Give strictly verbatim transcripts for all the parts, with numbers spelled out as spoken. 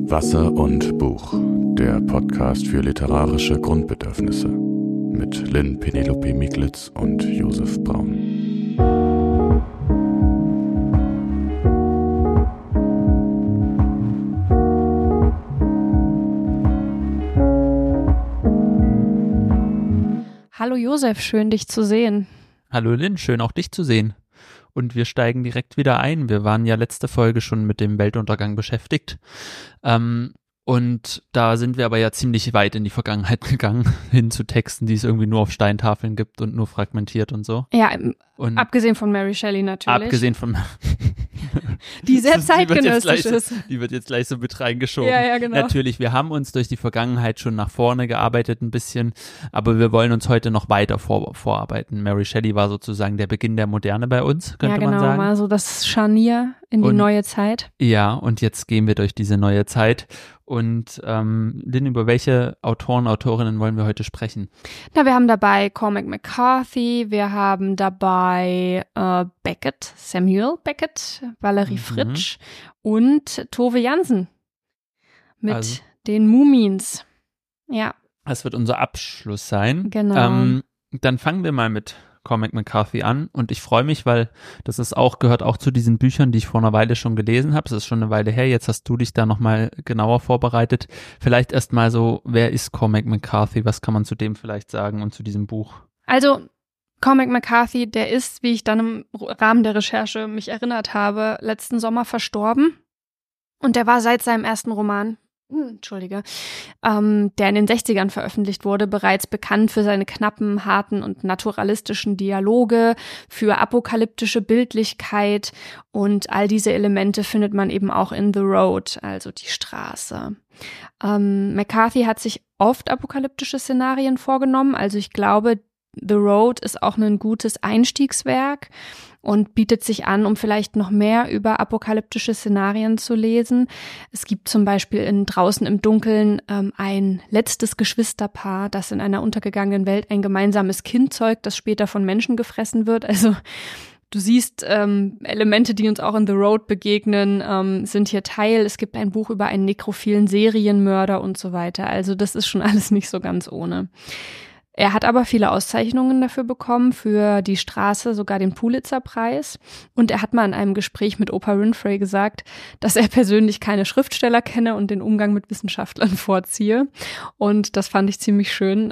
Wasser und Buch, der Podcast für literarische Grundbedürfnisse mit Lynn Penelope Miglitz und Josef Braun. Hallo Josef, schön dich zu sehen. Hallo Lynn, schön auch dich zu sehen. Und wir steigen direkt wieder ein. Wir waren ja letzte Folge schon mit dem Weltuntergang beschäftigt. Ähm, und da sind wir aber ja ziemlich weit in die Vergangenheit gegangen, hin zu Texten, die es irgendwie nur auf Steintafeln gibt und nur fragmentiert und so. Ja, und abgesehen von Mary Shelley natürlich. Abgesehen von die sehr zeitgenössisch die ist. So, die wird jetzt gleich so mit reingeschoben. Ja, ja, genau. Natürlich, wir haben uns durch die Vergangenheit schon nach vorne gearbeitet ein bisschen, aber wir wollen uns heute noch weiter vor, vorarbeiten. Mary Shelley war sozusagen der Beginn der Moderne bei uns, könnte ja, genau, man sagen. mal so das Scharnier in die und, neue Zeit. Ja, und jetzt gehen wir durch diese neue Zeit. Und ähm, Lynn, über welche Autoren, Autorinnen wollen wir heute sprechen? Na, wir haben dabei Cormac McCarthy, wir haben dabei äh, Beckett, Samuel Beckett, Valerie Mhm. Fritsch und Tove Jansson mit Also. den Mumins. Ja, Das wird unser Abschluss sein. Genau. Ähm, dann fangen wir mal mit Cormac McCarthy an und ich freue mich, weil das ist auch, gehört auch zu diesen Büchern, die ich vor einer Weile schon gelesen habe. Es ist schon eine Weile her, jetzt hast du dich da nochmal genauer vorbereitet. Vielleicht erstmal so, wer ist Cormac McCarthy? Was kann man zu dem vielleicht sagen und zu diesem Buch? Also Cormac McCarthy, der ist, wie ich dann im Rahmen der Recherche mich erinnert habe, letzten Sommer verstorben. Und der war seit seinem ersten Roman, hm, Entschuldige, ähm, der in den sechzigern veröffentlicht wurde, bereits bekannt für seine knappen, harten und naturalistischen Dialoge, für apokalyptische Bildlichkeit, und all diese Elemente findet man eben auch in The Road, also die Straße. Ähm, McCarthy hat sich oft apokalyptische Szenarien vorgenommen, also ich glaube, The Road ist auch ein gutes Einstiegswerk und bietet sich an, um vielleicht noch mehr über apokalyptische Szenarien zu lesen. Es gibt zum Beispiel in Draußen im Dunkeln ähm, ein letztes Geschwisterpaar, das in einer untergegangenen Welt ein gemeinsames Kind zeugt, das später von Menschen gefressen wird. Also du siehst, ähm, Elemente, die uns auch in The Road begegnen, ähm, sind hier Teil. Es gibt ein Buch über einen nekrophilen Serienmörder und so weiter. Also das ist schon alles nicht so ganz ohne. Er hat aber viele Auszeichnungen dafür bekommen, für die Straße sogar den Pulitzer-Preis. Und er hat mal in einem Gespräch mit Oprah Winfrey gesagt, dass er persönlich keine Schriftsteller kenne und den Umgang mit Wissenschaftlern vorziehe. Und das fand ich ziemlich schön.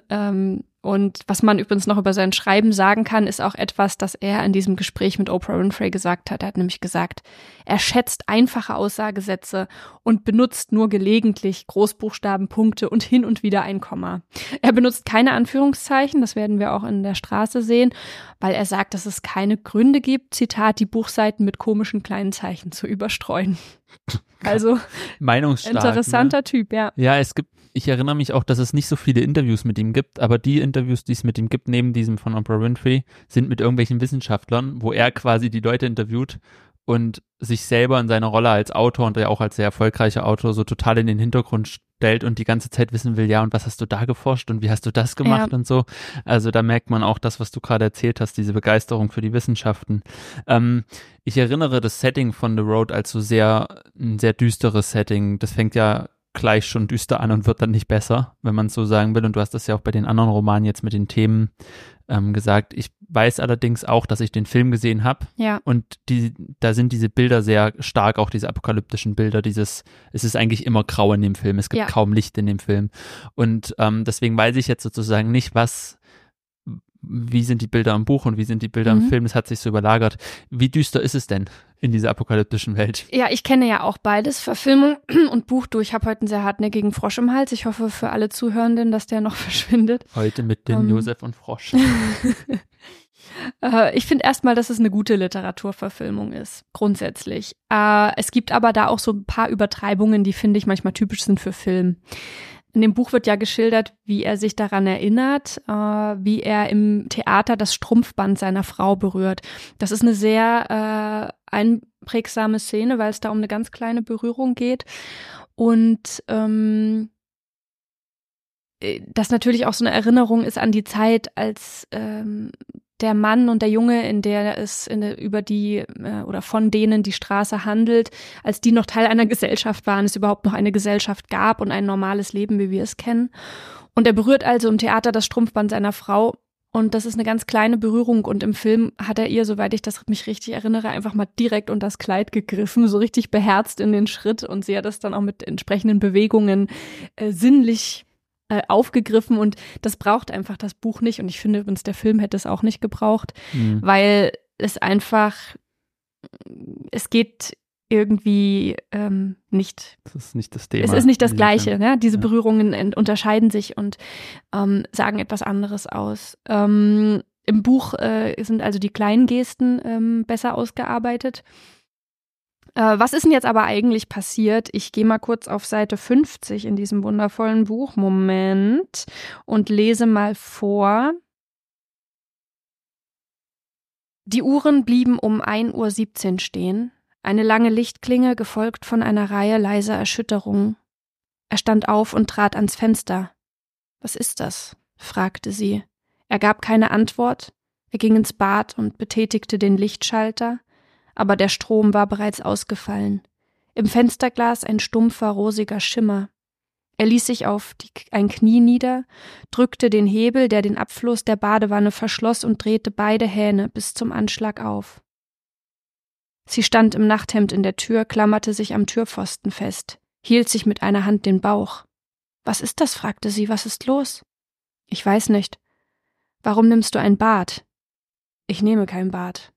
Und was man übrigens noch über sein Schreiben sagen kann, ist auch etwas, das er in diesem Gespräch mit Oprah Winfrey gesagt hat. Er hat nämlich gesagt, er schätzt einfache Aussagesätze und benutzt nur gelegentlich Großbuchstaben, Punkte und hin und wieder ein Komma. Er benutzt keine Anführungszeichen, das werden wir auch in der Straße sehen, weil er sagt, dass es keine Gründe gibt, Zitat, die Buchseiten mit komischen kleinen Zeichen zu überstreuen. Also Meinungsstark, interessanter ne? Typ, ja. Ja, es gibt, ich erinnere mich auch, dass es nicht so viele Interviews mit ihm gibt, aber die Interviews, die es mit ihm gibt, neben diesem von Oprah Winfrey, sind mit irgendwelchen Wissenschaftlern, wo er quasi die Leute interviewt und sich selber in seiner Rolle als Autor und ja auch als sehr erfolgreicher Autor so total in den Hintergrund stellt und die ganze Zeit wissen will, ja, und was hast du da geforscht und wie hast du das gemacht Ja. und so. Also da merkt man auch das, was du gerade erzählt hast, diese Begeisterung für die Wissenschaften. Ähm, ich erinnere das Setting von The Road als so sehr, ein sehr düsteres Setting. Das fängt ja gleich schon düster an und wird dann nicht besser, wenn man es so sagen will. Und du hast das ja auch bei den anderen Romanen jetzt mit den Themen ähm, gesagt. Ich weiß allerdings auch, dass ich den Film gesehen habe. Ja. Und die, da sind diese Bilder sehr stark, auch diese apokalyptischen Bilder, dieses, es ist eigentlich immer grau in dem Film, es gibt Ja. kaum Licht in dem Film. Und ähm, deswegen weiß ich jetzt sozusagen nicht, was, wie sind die Bilder im Buch und wie sind die Bilder Mhm. im Film, das hat sich so überlagert. Wie düster ist es denn in dieser apokalyptischen Welt? Ja, ich kenne ja auch beides, Verfilmung und Buch. Du, ich habe heute einen sehr hartnäckigen Frosch im Hals. Ich hoffe für alle Zuhörenden, dass der noch verschwindet. Heute mit dem Um. Josef und Frosch. äh, ich finde erstmal, dass es eine gute Literaturverfilmung ist, grundsätzlich. Äh, es gibt aber da auch so ein paar Übertreibungen, die, finde ich, manchmal typisch sind für Film. In dem Buch wird ja geschildert, wie er sich daran erinnert, äh, wie er im Theater das Strumpfband seiner Frau berührt. Das ist eine sehr äh, einprägsame Szene, weil es da um eine ganz kleine Berührung geht. Und ähm, das natürlich auch so eine Erinnerung ist an die Zeit, als ähm, der Mann und der Junge, in der es in der, über die äh, oder von denen die Straße handelt, als die noch Teil einer Gesellschaft waren, es überhaupt noch eine Gesellschaft gab und ein normales Leben, wie wir es kennen. Und er berührt also im Theater das Strumpfband seiner Frau. Und das ist eine ganz kleine Berührung. Und im Film hat er ihr, soweit ich das mich richtig erinnere, einfach mal direkt unter das Kleid gegriffen, so richtig beherzt in den Schritt. Und sie hat das dann auch mit entsprechenden Bewegungen äh, sinnlich äh, aufgegriffen. Und das braucht einfach das Buch nicht. Und ich finde übrigens, der Film hätte es auch nicht gebraucht, mhm. weil es einfach, es geht irgendwie ähm, nicht. Das ist nicht das Thema. Es ist nicht das Gleiche. Ne? Diese ja. Berührungen unterscheiden sich und ähm, sagen etwas anderes aus. Ähm, Im Buch äh, sind also die kleinen Gesten ähm, besser ausgearbeitet. Äh, was ist denn jetzt aber eigentlich passiert? Ich gehe mal kurz auf Seite fünfzig in diesem wundervollen Buch. Moment. Und lese mal vor. Die Uhren blieben um ein Uhr siebzehn stehen. Eine lange Lichtklinge, gefolgt von einer Reihe leiser Erschütterungen. Er stand auf und trat ans Fenster. »Was ist das?« fragte sie. Er gab keine Antwort. Er ging ins Bad und betätigte den Lichtschalter, aber der Strom war bereits ausgefallen. Im Fensterglas ein stumpfer, rosiger Schimmer. Er ließ sich auf die, ein Knie nieder, drückte den Hebel, der den Abfluss der Badewanne verschloss, und drehte beide Hähne bis zum Anschlag auf. Sie stand im Nachthemd in der Tür, klammerte sich am Türpfosten fest, hielt sich mit einer Hand den Bauch. »Was ist das?« fragte sie. »Was ist los?« »Ich weiß nicht.« »Warum nimmst du ein Bad?« »Ich nehme kein Bad.«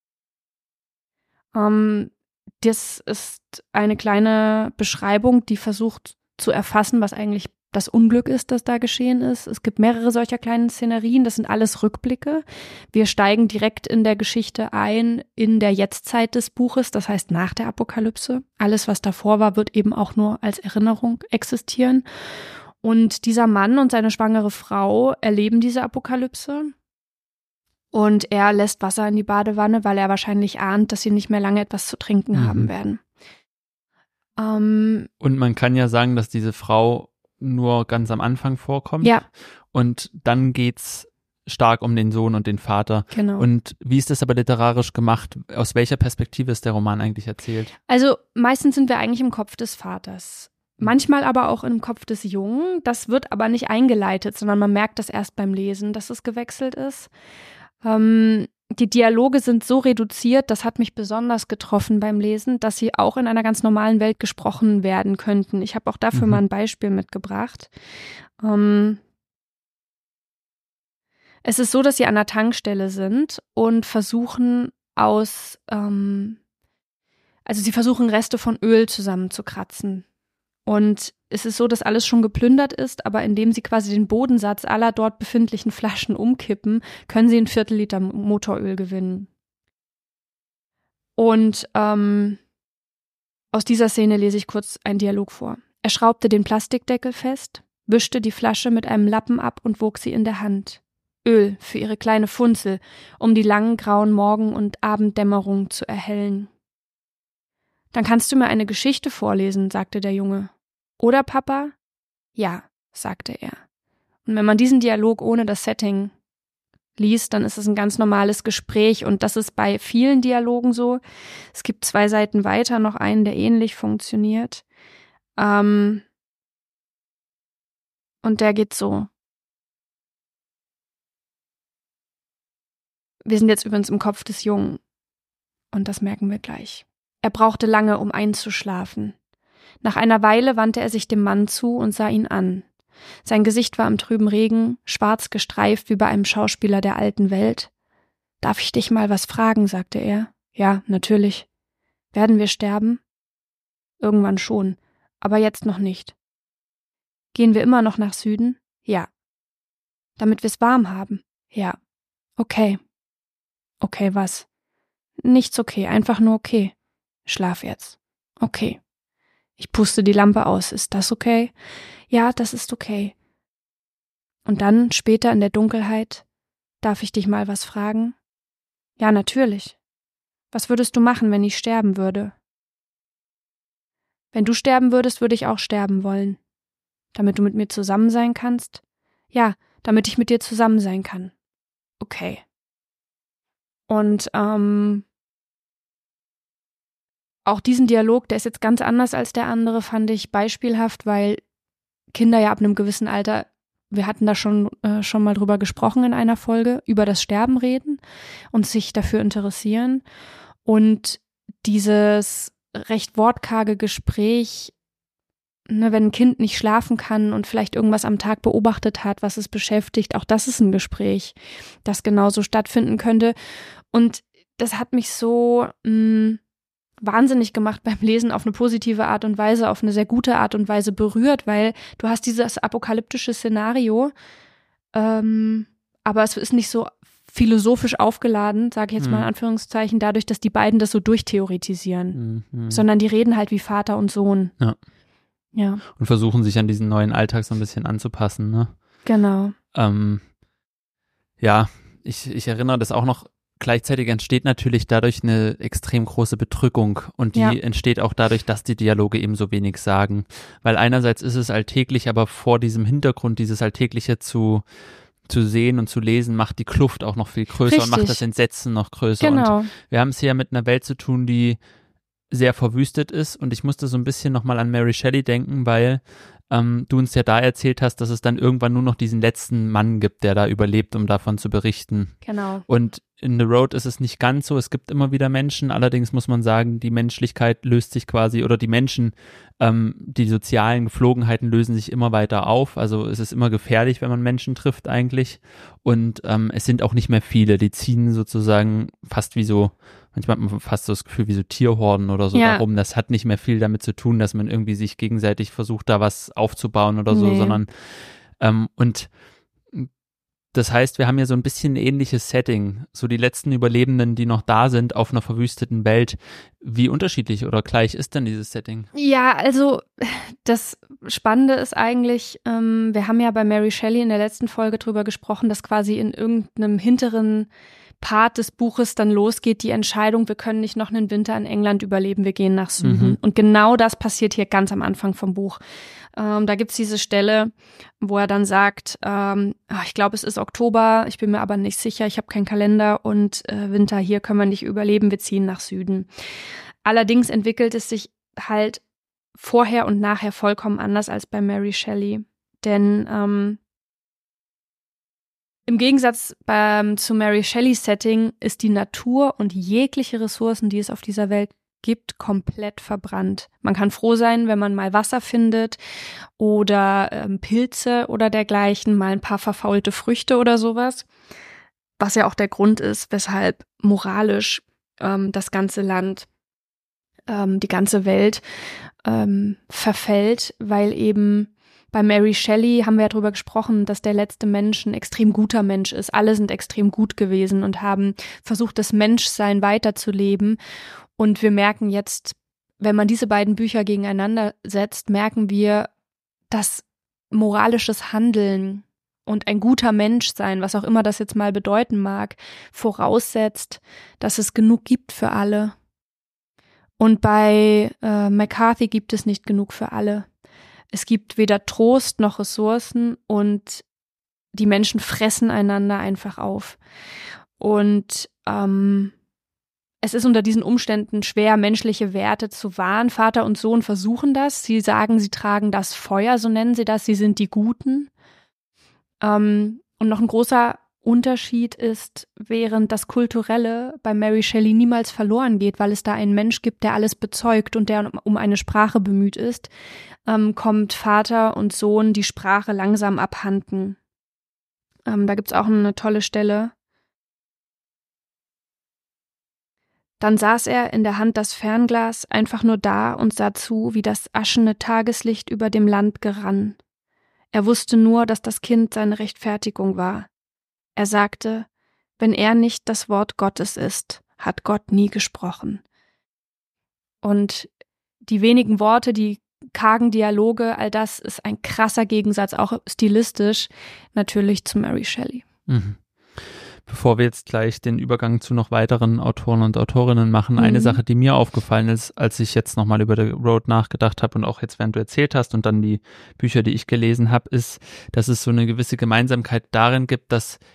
Ähm, das ist eine kleine Beschreibung, die versucht zu erfassen, was eigentlich das Unglück ist, das da geschehen ist. Es gibt mehrere solcher kleinen Szenerien, das sind alles Rückblicke. Wir steigen direkt in der Geschichte ein, in der Jetztzeit des Buches, das heißt nach der Apokalypse. Alles, was davor war, wird eben auch nur als Erinnerung existieren. Und dieser Mann und seine schwangere Frau erleben diese Apokalypse. Und er lässt Wasser in die Badewanne, weil er wahrscheinlich ahnt, dass sie nicht mehr lange etwas zu trinken mhm. haben werden. Ähm, und man kann ja sagen, dass diese Frau nur ganz am Anfang vorkommt. Ja. Und dann geht's stark um den Sohn und den Vater. Genau. Und wie ist das aber literarisch gemacht? Aus welcher Perspektive ist der Roman eigentlich erzählt? Also meistens sind wir eigentlich im Kopf des Vaters. Manchmal aber auch im Kopf des Jungen. Das wird aber nicht eingeleitet, sondern man merkt das erst beim Lesen, dass es gewechselt ist. Ähm, die Dialoge sind so reduziert, das hat mich besonders getroffen beim Lesen, dass sie auch in einer ganz normalen Welt gesprochen werden könnten. Ich habe auch dafür mhm. mal ein Beispiel mitgebracht. Ähm, es ist so, dass sie an der Tankstelle sind und versuchen aus, ähm, also sie versuchen Reste von Öl zusammenzukratzen. Und es ist so, dass alles schon geplündert ist, aber indem sie quasi den Bodensatz aller dort befindlichen Flaschen umkippen, können sie ein Viertel Liter Motoröl gewinnen. Und ähm, aus dieser Szene lese ich kurz einen Dialog vor. Er schraubte den Plastikdeckel fest, wischte die Flasche mit einem Lappen ab und wog sie in der Hand. Öl für ihre kleine Funzel, um die langen grauen Morgen- und Abenddämmerung zu erhellen. »Dann kannst du mir eine Geschichte vorlesen«, sagte der Junge. »Oder, Papa?« »Ja«, sagte er. Und wenn man diesen Dialog ohne das Setting liest, dann ist es ein ganz normales Gespräch und das ist bei vielen Dialogen so. Es gibt zwei Seiten weiter noch einen, der ähnlich funktioniert. Ähm und der geht so. Wir sind jetzt übrigens im Kopf des Jungen und das merken wir gleich. Er brauchte lange, um einzuschlafen. Nach einer Weile wandte er sich dem Mann zu und sah ihn an. Sein Gesicht war im trüben Regen, schwarz gestreift wie bei einem Schauspieler der alten Welt. »Darf ich dich mal was fragen?« sagte er. »Ja, natürlich.« »Werden wir sterben?« »Irgendwann schon, aber jetzt noch nicht.« »Gehen wir immer noch nach Süden?« »Ja.« »Damit wir es warm haben?« »Ja.« »Okay.« »Okay, was?« »Nichts okay, einfach nur okay.« »Schlaf jetzt.« »Okay.« Ich puste die Lampe aus. »Ist das okay?« »Ja, das ist okay.« Und dann, später in der Dunkelheit, »Darf ich dich mal was fragen?« »Ja, natürlich.« »Was würdest du machen, wenn ich sterben würde?« »Wenn du sterben würdest, würde ich auch sterben wollen.« »Damit du mit mir zusammen sein kannst?« »Ja, damit ich mit dir zusammen sein kann.« »Okay.« Und ähm, auch diesen Dialog, der ist jetzt ganz anders als der andere, fand ich beispielhaft, weil Kinder ja ab einem gewissen Alter, wir hatten da schon, äh, schon mal drüber gesprochen in einer Folge, über das Sterben reden und sich dafür interessieren. Und dieses recht wortkarge Gespräch, ne, wenn ein Kind nicht schlafen kann und vielleicht irgendwas am Tag beobachtet hat, was es beschäftigt, auch das ist ein Gespräch, das genauso stattfinden könnte. Und das hat mich so mh, wahnsinnig gemacht beim Lesen, auf eine positive Art und Weise, auf eine sehr gute Art und Weise berührt, weil du hast dieses apokalyptische Szenario, ähm, aber es ist nicht so philosophisch aufgeladen, sage ich jetzt mal in Anführungszeichen, dadurch, dass die beiden das so durchtheoretisieren, mhm. sondern die reden halt wie Vater und Sohn. Ja. Ja. Und versuchen sich an diesen neuen Alltag so ein bisschen anzupassen, ne? Genau. Ähm, ja, ich, ich erinnere das auch noch. Gleichzeitig entsteht natürlich dadurch eine extrem große Bedrückung und die ja. entsteht auch dadurch, dass die Dialoge eben so wenig sagen. Weil einerseits ist es alltäglich, aber vor diesem Hintergrund, dieses Alltägliche zu, zu sehen und zu lesen, macht die Kluft auch noch viel größer Richtig. Und macht das Entsetzen noch größer. Genau. Und wir haben es hier mit einer Welt zu tun, die sehr verwüstet ist und ich musste so ein bisschen nochmal an Mary Shelley denken, weil ähm, du uns ja da erzählt hast, dass es dann irgendwann nur noch diesen letzten Mann gibt, der da überlebt, um davon zu berichten. Genau. Und in The Road ist es nicht ganz so, es gibt immer wieder Menschen, allerdings muss man sagen, die Menschlichkeit löst sich quasi, oder die Menschen, ähm, die sozialen Geflogenheiten lösen sich immer weiter auf, also es ist immer gefährlich, wenn man Menschen trifft eigentlich und ähm, es sind auch nicht mehr viele, die ziehen sozusagen fast wie so, manchmal hat man fast so das Gefühl wie so Tierhorden oder so ja. darum, das hat nicht mehr viel damit zu tun, dass man irgendwie sich gegenseitig versucht, da was aufzubauen oder so, nee. sondern ähm, und das heißt, wir haben ja so ein bisschen ein ähnliches Setting, so die letzten Überlebenden, die noch da sind auf einer verwüsteten Welt. Wie unterschiedlich oder gleich ist denn dieses Setting? Ja, also das Spannende ist eigentlich, ähm, wir haben ja bei Mary Shelley in der letzten Folge drüber gesprochen, dass quasi in irgendeinem hinteren Part des Buches dann losgeht, die Entscheidung, wir können nicht noch einen Winter in England überleben, wir gehen nach Süden. Mhm. Und genau das passiert hier ganz am Anfang vom Buch. Ähm, da gibt's diese Stelle, wo er dann sagt, ähm, ach, ich glaube, es ist Oktober, ich bin mir aber nicht sicher, ich habe keinen Kalender und äh, Winter hier können wir nicht überleben, wir ziehen nach Süden. Allerdings entwickelt es sich halt vorher und nachher vollkommen anders als bei Mary Shelley. Denn ähm, im Gegensatz beim, zu Mary Shelleys Setting ist die Natur und jegliche Ressourcen, die es auf dieser Welt gibt, komplett verbrannt. Man kann froh sein, wenn man mal Wasser findet oder ähm, Pilze oder dergleichen, mal ein paar verfaulte Früchte oder sowas. Was ja auch der Grund ist, weshalb moralisch ähm, das ganze Land, ähm, die ganze Welt ähm, verfällt, weil eben bei Mary Shelley haben wir ja drüber gesprochen, dass der letzte Mensch ein extrem guter Mensch ist. Alle sind extrem gut gewesen und haben versucht, das Menschsein weiterzuleben. Und wir merken jetzt, wenn man diese beiden Bücher gegeneinander setzt, merken wir, dass moralisches Handeln und ein guter Mensch sein, was auch immer das jetzt mal bedeuten mag, voraussetzt, dass es genug gibt für alle. Und bei äh, McCarthy gibt es nicht genug für alle. Es gibt weder Trost noch Ressourcen und die Menschen fressen einander einfach auf. Und ähm, es ist unter diesen Umständen schwer, menschliche Werte zu wahren. Vater und Sohn versuchen das. Sie sagen, sie tragen das Feuer, so nennen sie das. Sie sind die Guten. Ähm, und noch ein großer Unterschied ist, während das Kulturelle bei Mary Shelley niemals verloren geht, weil es da einen Mensch gibt, der alles bezeugt und der um eine Sprache bemüht ist, ähm, kommt Vater und Sohn die Sprache langsam abhanden. Ähm, da gibt's auch eine tolle Stelle. Dann saß er in der Hand das Fernglas, einfach nur da und sah zu, wie das aschene Tageslicht über dem Land gerann. Er wusste nur, dass das Kind seine Rechtfertigung war. Er sagte, wenn er nicht das Wort Gottes ist, hat Gott nie gesprochen. Und die wenigen Worte, die kargen Dialoge, all das ist ein krasser Gegensatz, auch stilistisch, natürlich zu Mary Shelley. Mhm. Bevor wir jetzt gleich den Übergang zu noch weiteren Autoren und Autorinnen machen, mhm. eine Sache, die mir aufgefallen ist, als ich jetzt nochmal über The Road nachgedacht habe und auch jetzt, während du erzählt hast und dann die Bücher, die ich gelesen habe, ist, dass es so eine gewisse Gemeinsamkeit darin gibt, dass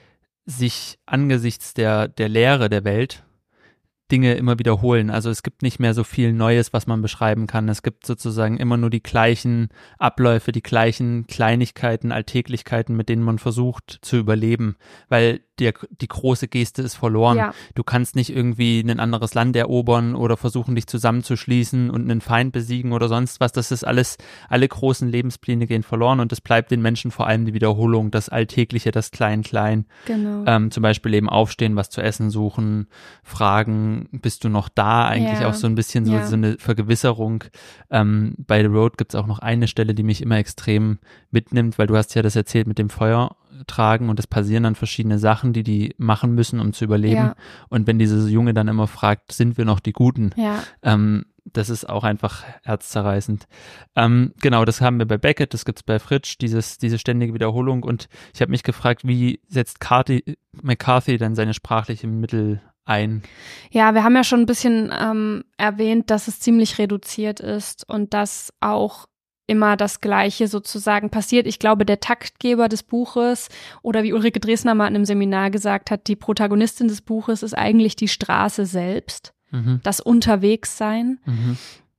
sich angesichts der, der Leere der Welt Dinge immer wiederholen. Also es gibt nicht mehr so viel Neues, was man beschreiben kann. Es gibt sozusagen immer nur die gleichen Abläufe, die gleichen Kleinigkeiten, Alltäglichkeiten, mit denen man versucht zu überleben, weil der, die große Geste ist verloren. Ja. Du kannst nicht irgendwie ein anderes Land erobern oder versuchen, dich zusammenzuschließen und einen Feind besiegen oder sonst was. Das ist alles, alle großen Lebenspläne gehen verloren und es bleibt den Menschen vor allem die Wiederholung, das Alltägliche, das Klein-Klein. Genau. Ähm, zum Beispiel eben aufstehen, was zu essen suchen, fragen, bist du noch da? Eigentlich Ja. auch so ein bisschen so, Ja. so eine Vergewisserung. Ähm, bei The Road gibt es auch noch eine Stelle, die mich immer extrem mitnimmt, weil du hast ja das erzählt mit dem Feuer tragen und es passieren dann verschiedene Sachen, die die machen müssen, um zu überleben. Ja. Und wenn dieser Junge dann immer fragt, sind wir noch die Guten? Ja. Ähm, das ist auch einfach herzzerreißend. Ähm, genau, das haben wir bei Beckett, das gibt's bei Fritsch, dieses, diese ständige Wiederholung. Und ich habe mich gefragt, wie setzt Carty, McCarthy dann seine sprachlichen Mittel ein? Ja, wir haben ja schon ein bisschen ähm, erwähnt, dass es ziemlich reduziert ist und dass auch immer das Gleiche sozusagen passiert. Ich glaube, der Taktgeber des Buches oder wie Ulrike Dresner mal in einem Seminar gesagt hat, die Protagonistin des Buches ist eigentlich die Straße selbst, Mhm. das Unterwegssein. Mhm.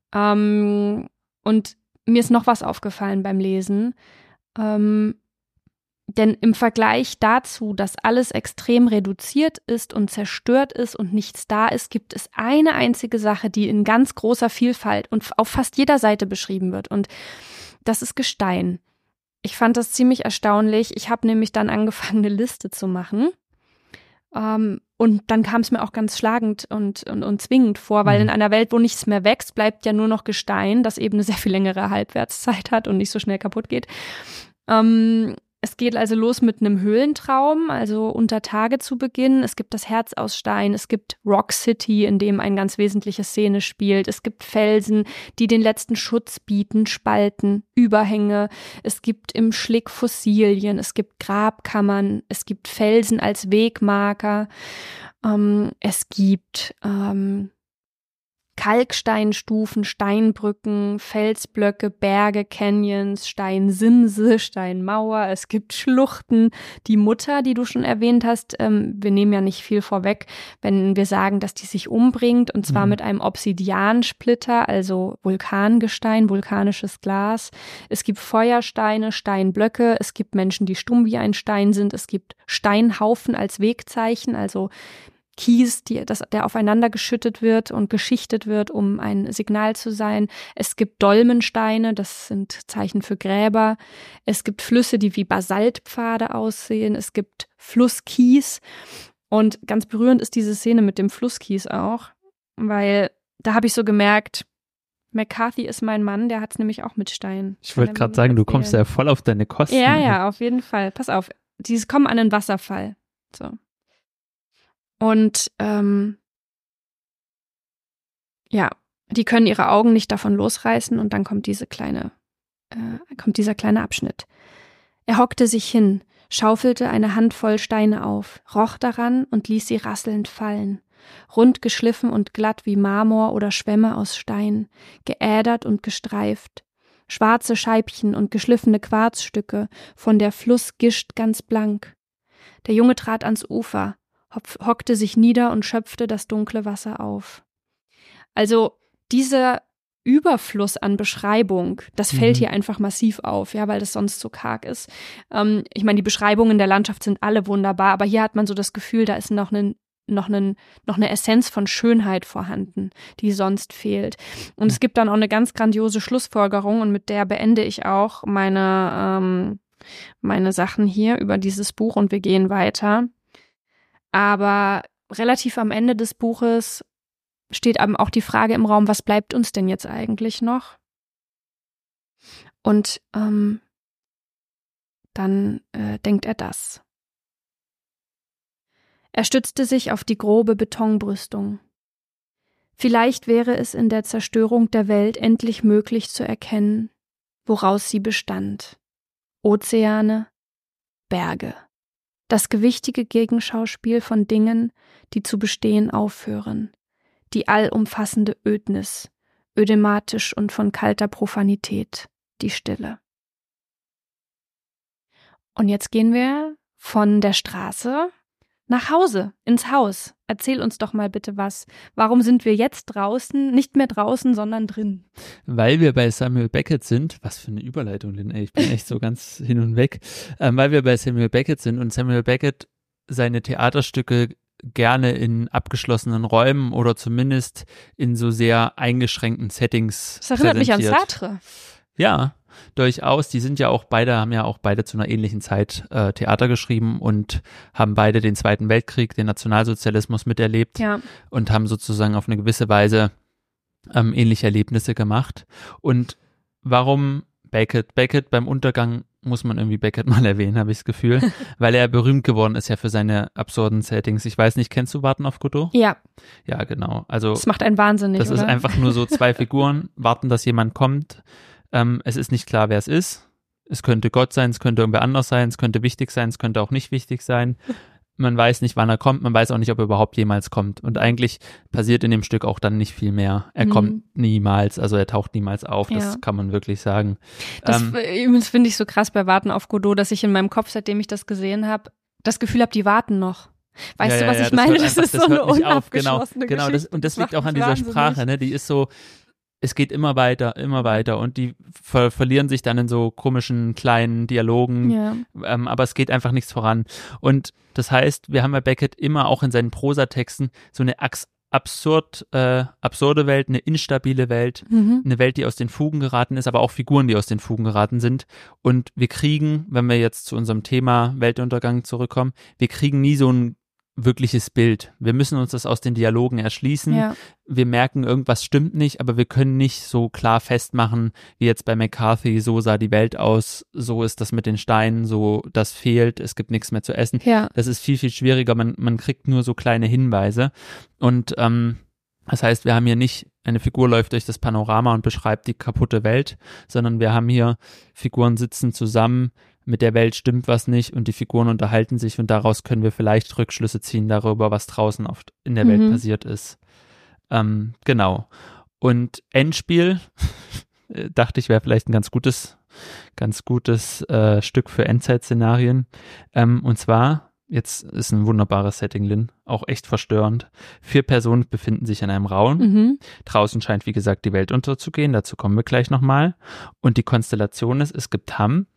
Ähm, und mir ist noch was aufgefallen beim Lesen. Ähm, denn im Vergleich dazu, dass alles extrem reduziert ist und zerstört ist und nichts da ist, gibt es eine einzige Sache, die in ganz großer Vielfalt und auf fast jeder Seite beschrieben wird. Und das ist Gestein. Ich fand das ziemlich erstaunlich. Ich habe nämlich dann angefangen, eine Liste zu machen. Ähm, und dann kam es mir auch ganz schlagend und, und, und zwingend vor, weil Mhm. in einer Welt, wo nichts mehr wächst, bleibt ja nur noch Gestein, das eben eine sehr viel längere Halbwertszeit hat und nicht so schnell kaputt geht. Ähm, Es geht also los mit einem Höhlentraum, also unter Tage zu Beginn. Es gibt das Herz aus Stein, es gibt Rock City, in dem eine ganz wesentliche Szene spielt. Es gibt Felsen, die den letzten Schutz bieten, Spalten, Überhänge. Es gibt im Schlick Fossilien, es gibt Grabkammern, es gibt Felsen als Wegmarker. Ähm, es gibt ähm, Kalksteinstufen, Steinbrücken, Felsblöcke, Berge, Canyons, Steinsimse, Steinmauer, es gibt Schluchten. Die Mutter, die du schon erwähnt hast, ähm, wir nehmen ja nicht viel vorweg, wenn wir sagen, dass die sich umbringt, und zwar Mhm. mit einem Obsidiansplitter, also Vulkangestein, vulkanisches Glas. Es gibt Feuersteine, Steinblöcke, es gibt Menschen, die stumm wie ein Stein sind, es gibt Steinhaufen als Wegzeichen, also Kies, die, das, der aufeinander geschüttet wird und geschichtet wird, um ein Signal zu sein. Es gibt Dolmensteine, das sind Zeichen für Gräber. Es gibt Flüsse, die wie Basaltpfade aussehen. Es gibt Flusskies. Und ganz berührend ist diese Szene mit dem Flusskies auch, weil da habe ich so gemerkt, McCarthy ist mein Mann, der hat es nämlich auch mit Stein. Ich wollte gerade sagen, du kommst ja voll auf deine Kosten. Ja, ja, auf jeden Fall. Pass auf, die kommen an einen Wasserfall. So. Und ähm, ja, die können ihre Augen nicht davon losreißen und dann kommt diese kleine, äh, kommt dieser kleine Abschnitt. Er hockte sich hin, schaufelte eine Handvoll Steine auf, roch daran und ließ sie rasselnd fallen. Rund geschliffen und glatt wie Marmor oder Schwämme aus Stein, geädert und gestreift. Schwarze Scheibchen und geschliffene Quarzstücke, von der Fluss gischt ganz blank. Der Junge trat ans Ufer, hockte sich nieder und schöpfte das dunkle Wasser auf. Also dieser Überfluss an Beschreibung, das Mhm. fällt hier einfach massiv auf, ja, weil das sonst so karg ist. Ähm, ich meine, die Beschreibungen der Landschaft sind alle wunderbar, aber hier hat man so das Gefühl, da ist noch ein noch, einen, noch eine Essenz von Schönheit vorhanden, die sonst fehlt. Und es gibt dann auch eine ganz grandiose Schlussfolgerung, und mit der beende ich auch meine, ähm, meine Sachen hier über dieses Buch, und wir gehen weiter. Aber relativ am Ende des Buches steht eben auch die Frage im Raum, was bleibt uns denn jetzt eigentlich noch? Und ähm, dann äh, denkt er das. Er stützte sich auf die grobe Betonbrüstung. Vielleicht wäre es in der Zerstörung der Welt endlich möglich zu erkennen, woraus sie bestand. Ozeane, Berge. Das gewichtige Gegenschauspiel von Dingen, die zu bestehen aufhören. Die allumfassende Ödnis, ödematisch und von kalter Profanität, die Stille. Und jetzt gehen wir von der Straße nach Hause, ins Haus. Erzähl uns doch mal bitte was. Warum sind wir jetzt draußen, nicht mehr draußen, sondern drin? Weil wir bei Samuel Beckett sind, was für eine Überleitung, Lynn, ey, ich bin echt so ganz hin und weg, ähm, weil wir bei Samuel Beckett sind und Samuel Beckett seine Theaterstücke gerne in abgeschlossenen Räumen oder zumindest in so sehr eingeschränkten Settings Das erinnert mich an präsentiert. Sartre. Ja, durchaus. Die sind ja auch beide, haben ja auch beide zu einer ähnlichen Zeit äh, Theater geschrieben und haben beide den Zweiten Weltkrieg, den Nationalsozialismus miterlebt Ja. und haben sozusagen auf eine gewisse Weise ähm, ähnliche Erlebnisse gemacht. Und warum Beckett? Beckett beim Untergang muss man irgendwie Beckett mal erwähnen, habe ich das Gefühl, weil er berühmt geworden ist ja für seine absurden Settings. Ich weiß nicht, kennst du Warten auf Godot? Ja, Ja, genau. Also das macht einen wahnsinnig, das oder? ist einfach nur so zwei Figuren, warten, dass jemand kommt. Ähm, es ist nicht klar, wer es ist. Es könnte Gott sein, es könnte irgendwer anders sein, es könnte wichtig sein, es könnte auch nicht wichtig sein. Man weiß nicht, wann er kommt, man weiß auch nicht, ob er überhaupt jemals kommt. Und eigentlich passiert in dem Stück auch dann nicht viel mehr. Er Mhm. kommt niemals, also er taucht niemals auf, das Ja. kann man wirklich sagen. Das, Ähm, das finde ich so krass bei Warten auf Godot, dass ich in meinem Kopf, seitdem ich das gesehen habe, das Gefühl habe, die warten noch. Weißt ja, du, ja, was ja, ich meine? hört Das einfach- ist so eine hört nicht auf. Genau, unabgeschlossene genau das, Geschichte. und das, liegt macht auch an mich dieser wahnsinnig. Sprache, ne? Die ist so, es geht immer weiter, immer weiter und die ver verlieren sich dann in so komischen kleinen Dialogen, Ja. ähm, aber es geht einfach nichts voran. Und das heißt, wir haben bei Beckett immer auch in seinen Prosatexten so eine ax- absurd, äh, absurde Welt, eine instabile Welt, Mhm. eine Welt, die aus den Fugen geraten ist, aber auch Figuren, die aus den Fugen geraten sind. Und wir kriegen, wenn wir jetzt zu unserem Thema Weltuntergang zurückkommen, wir kriegen nie so ein wirkliches Bild. Wir müssen uns das aus den Dialogen erschließen. Ja. Wir merken, irgendwas stimmt nicht, aber wir können nicht so klar festmachen, wie jetzt bei McCarthy, so sah die Welt aus, so ist das mit den Steinen, so das fehlt, es gibt nichts mehr zu essen. Ja. Das ist viel, viel schwieriger, man, man kriegt nur so kleine Hinweise und ähm, das heißt, wir haben hier nicht, eine Figur läuft durch das Panorama und beschreibt die kaputte Welt, sondern wir haben hier Figuren sitzen zusammen, mit der Welt stimmt was nicht und die Figuren unterhalten sich und daraus können wir vielleicht Rückschlüsse ziehen darüber, was draußen oft in der Mhm. Welt passiert ist. Ähm, genau. Und Endspiel, äh, dachte ich, wäre vielleicht ein ganz gutes, ganz gutes äh, Stück für Endzeit-Szenarien. Ähm, und zwar, jetzt ist ein wunderbares Setting, Lynn, auch echt verstörend. Vier Personen befinden sich in einem Raum. Mhm. Draußen scheint, wie gesagt, die Welt unterzugehen. Dazu kommen wir gleich nochmal. Und die Konstellation ist, es gibt Ham.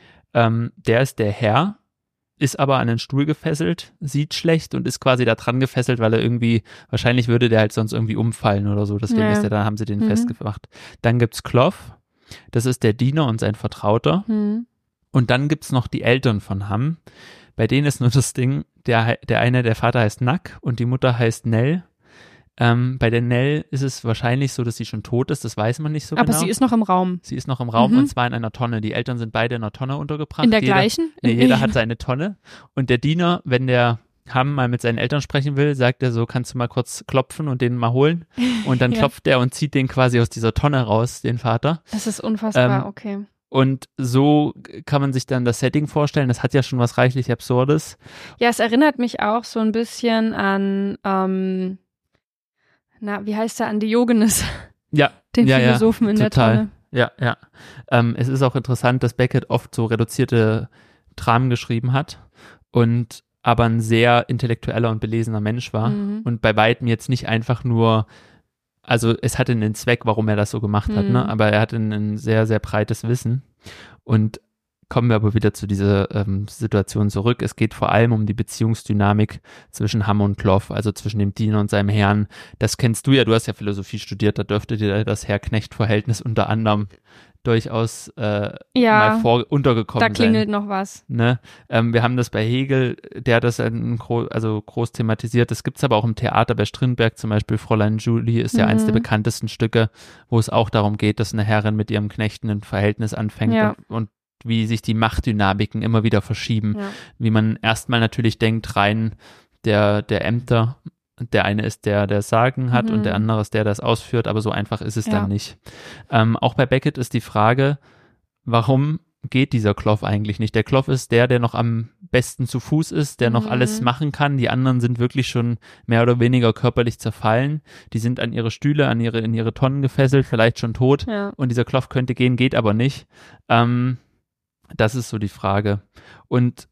Ähm, der ist der Herr, ist aber an den Stuhl gefesselt, sieht schlecht und ist quasi da dran gefesselt, weil er irgendwie, wahrscheinlich würde der halt sonst irgendwie umfallen oder so. Deswegen Ja. ist er da, haben sie den Mhm. festgemacht. Dann gibt's Clough. Das ist der Diener und sein Vertrauter. Mhm. Und dann gibt's noch die Eltern von Ham. Bei denen ist nur das Ding, der, der eine, der Vater heißt Nack und die Mutter heißt Nell. Ähm, bei der Nell ist es wahrscheinlich so, dass sie schon tot ist, das weiß man nicht so Aber genau. sie ist noch im Raum. Sie ist noch im Raum Mhm. und zwar in einer Tonne. Die Eltern sind beide in einer Tonne untergebracht. In der jeder, gleichen? Nee, In- jeder hat seine Tonne. Und der Diener, wenn der Ham mal mit seinen Eltern sprechen will, sagt er so, kannst du mal kurz klopfen und den mal holen? Und dann Ja. klopft er und zieht den quasi aus dieser Tonne raus, den Vater. Das ist unfassbar, Ähm, okay. Und so kann man sich dann das Setting vorstellen. Das hat ja schon was reichlich Absurdes. Ja, es erinnert mich auch so ein bisschen an, ähm, na, wie heißt er, an Diogenes, Ja, den ja, Philosophen ja, in der total. Tonne. Ja, ja. Ähm, es ist auch interessant, dass Beckett oft so reduzierte Dramen geschrieben hat und aber ein sehr intellektueller und belesener Mensch war Mhm. und bei weitem jetzt nicht einfach nur, also es hatte einen Zweck, warum er das so gemacht hat, Mhm. ne? Aber er hatte ein, ein sehr, sehr breites Wissen. Und kommen wir aber wieder zu dieser ähm, Situation zurück. Es geht vor allem um die Beziehungsdynamik zwischen Ham und Clough, also zwischen dem Diener und seinem Herrn. Das kennst du ja, du hast ja Philosophie studiert, da dürfte dir das Herr-Knecht-Verhältnis unter anderem durchaus äh, Ja, mal vor, untergekommen da sein. klingelt noch was. Ne? Ähm, wir haben das bei Hegel, der das ein, gro also groß thematisiert. Das gibt's aber auch im Theater bei Strindberg zum Beispiel. Fräulein Julie ist ja Mhm. eins der bekanntesten Stücke, wo es auch darum geht, dass eine Herrin mit ihrem Knechten ein Verhältnis anfängt Ja. und, und wie sich die Machtdynamiken immer wieder verschieben. Ja. Wie man erstmal natürlich denkt, rein der, der Ämter, der eine ist der, der Sagen hat Mhm. und der andere ist der, der es ausführt, aber so einfach ist es Ja. dann nicht. Ähm, auch bei Beckett ist die Frage, warum geht dieser Clough eigentlich nicht? Der Clough ist der, der noch am besten zu Fuß ist, der noch Mhm. alles machen kann. Die anderen sind wirklich schon mehr oder weniger körperlich zerfallen. Die sind an ihre Stühle, an ihre, in ihre Tonnen gefesselt, vielleicht schon tot. Ja. Und dieser Clough könnte gehen, geht aber nicht. Ähm, das ist so die Frage. Und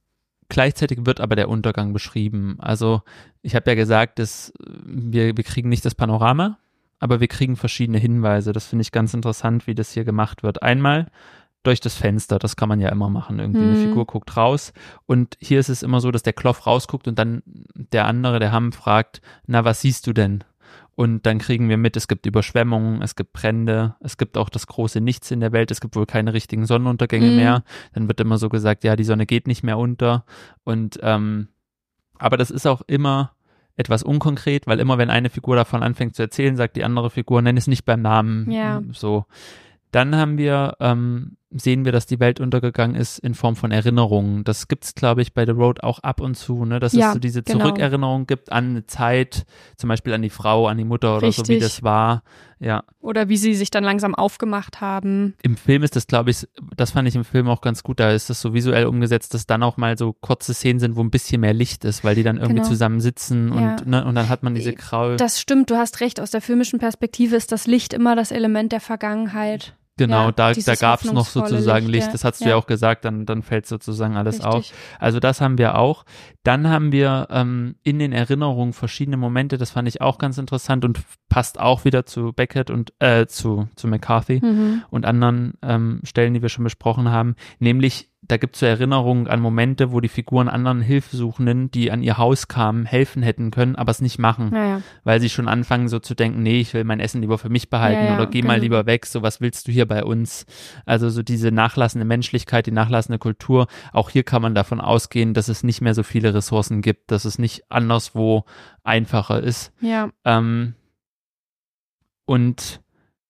gleichzeitig wird aber der Untergang beschrieben. Also ich habe ja gesagt, dass wir, wir kriegen nicht das Panorama, aber wir kriegen verschiedene Hinweise. Das finde ich ganz interessant, wie das hier gemacht wird. Einmal durch das Fenster, das kann man ja immer machen. Irgendwie Mhm. eine Figur guckt raus und hier ist es immer so, dass der Kloff rausguckt und dann der andere, der Hamm, fragt, na, was siehst du denn? Und dann kriegen wir mit, es gibt Überschwemmungen, es gibt Brände, es gibt auch das große Nichts in der Welt, es gibt wohl keine richtigen Sonnenuntergänge Mhm. mehr. Dann wird immer so gesagt, ja, die Sonne geht nicht mehr unter. Und ähm, aber das ist auch immer etwas unkonkret, weil immer wenn eine Figur davon anfängt zu erzählen, sagt die andere Figur, nenn es nicht beim Namen. Ja. So. Dann haben wir, ähm, sehen wir, dass die Welt untergegangen ist in Form von Erinnerungen. Das gibt's, glaube ich, bei The Road auch ab und zu, ne? Dass Ja, es so diese genau. Zurückerinnerung gibt an eine Zeit, zum Beispiel an die Frau, an die Mutter oder so, wie Richtig. das war. Ja. Oder wie sie sich dann langsam aufgemacht haben. Im Film ist das, glaube ich, das fand ich im Film auch ganz gut, da ist das so visuell umgesetzt, dass dann auch mal so kurze Szenen sind, wo ein bisschen mehr Licht ist, weil die dann irgendwie Genau. zusammen sitzen und, Ja. ne, und dann hat man diese graue, Das stimmt, du hast recht. Aus der filmischen Perspektive ist das Licht immer das Element der Vergangenheit. genau, ja, da, da dieses gab es noch hoffnungsvolle sozusagen Licht, Licht, ja. das hast du Ja. ja auch gesagt, dann, dann fällt sozusagen alles Richtig. auf. Also das haben wir auch. Dann haben wir ähm, in den Erinnerungen verschiedene Momente, das fand ich auch ganz interessant und passt auch wieder zu Beckett und äh, zu, zu McCarthy Mhm. und anderen ähm, Stellen, die wir schon besprochen haben, nämlich da gibt es so Erinnerungen an Momente, wo die Figuren anderen Hilfesuchenden, die an ihr Haus kamen, helfen hätten können, aber es nicht machen, Naja. weil sie schon anfangen so zu denken, nee, ich will mein Essen lieber für mich behalten Ja, ja, oder geh mal genau. lieber weg, so was willst du hier bei uns? Also so diese nachlassende Menschlichkeit, die nachlassende Kultur, auch hier kann man davon ausgehen, dass es nicht mehr so viele Ressourcen gibt, dass es nicht anderswo einfacher ist. Ja. Ähm, und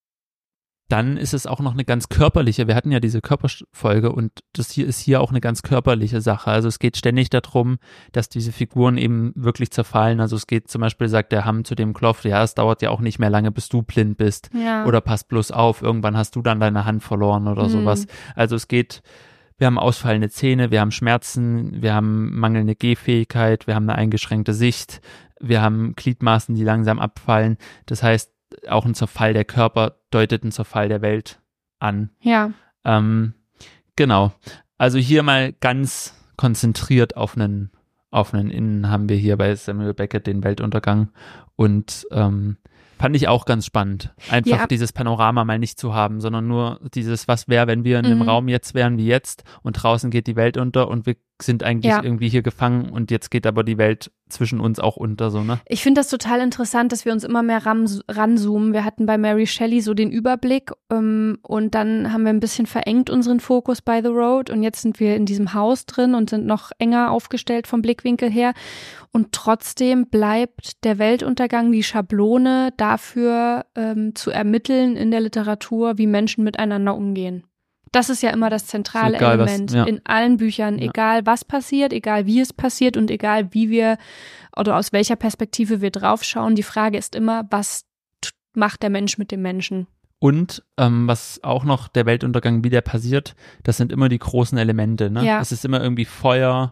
dann ist es auch noch eine ganz körperliche, wir hatten ja diese Körperfolge und das hier ist hier auch eine ganz körperliche Sache. Also es geht ständig darum, dass diese Figuren eben wirklich zerfallen. Also es geht zum Beispiel, sagt der Hamm zu dem Kloff, ja, es dauert ja auch nicht mehr lange, bis du blind bist. Ja. Oder pass bloß auf, irgendwann hast du dann deine Hand verloren oder Mhm. sowas. Also es geht, wir haben ausfallende Zähne, wir haben Schmerzen, wir haben mangelnde Gehfähigkeit, wir haben eine eingeschränkte Sicht, wir haben Gliedmaßen, die langsam abfallen. Das heißt, auch ein Zerfall der Körper deutet einen Zerfall der Welt an. Ja. Ähm, genau. Also hier mal ganz konzentriert auf einen, auf einen Innen haben wir hier bei Samuel Beckett den Weltuntergang und ähm, fand ich auch ganz spannend. Einfach Ja. dieses Panorama mal nicht zu haben, sondern nur dieses, was wäre, wenn wir in einem Mhm. Raum jetzt wären wie jetzt und draußen geht die Welt unter und wir sind eigentlich Ja. irgendwie hier gefangen und jetzt geht aber die Welt zwischen uns auch unter, so, ne? Ich finde das total interessant, dass wir uns immer mehr ram- ranzoomen. Wir hatten bei Mary Shelley so den Überblick ähm, und dann haben wir ein bisschen verengt unseren Fokus bei The Road und jetzt sind wir in diesem Haus drin und sind noch enger aufgestellt vom Blickwinkel her und trotzdem bleibt der Weltuntergang die Schablone dafür ähm, zu ermitteln in der Literatur, wie Menschen miteinander umgehen. Das ist ja immer das zentrale Egal was, Element ja. in allen Büchern, Ja. egal was passiert, egal wie es passiert und egal wie wir oder aus welcher Perspektive wir draufschauen. Die Frage ist immer, was t- macht der Mensch mit dem Menschen? Und ähm, was auch noch der Weltuntergang wieder passiert, das sind immer die großen Elemente, ne? Ja. Es ist immer irgendwie Feuer,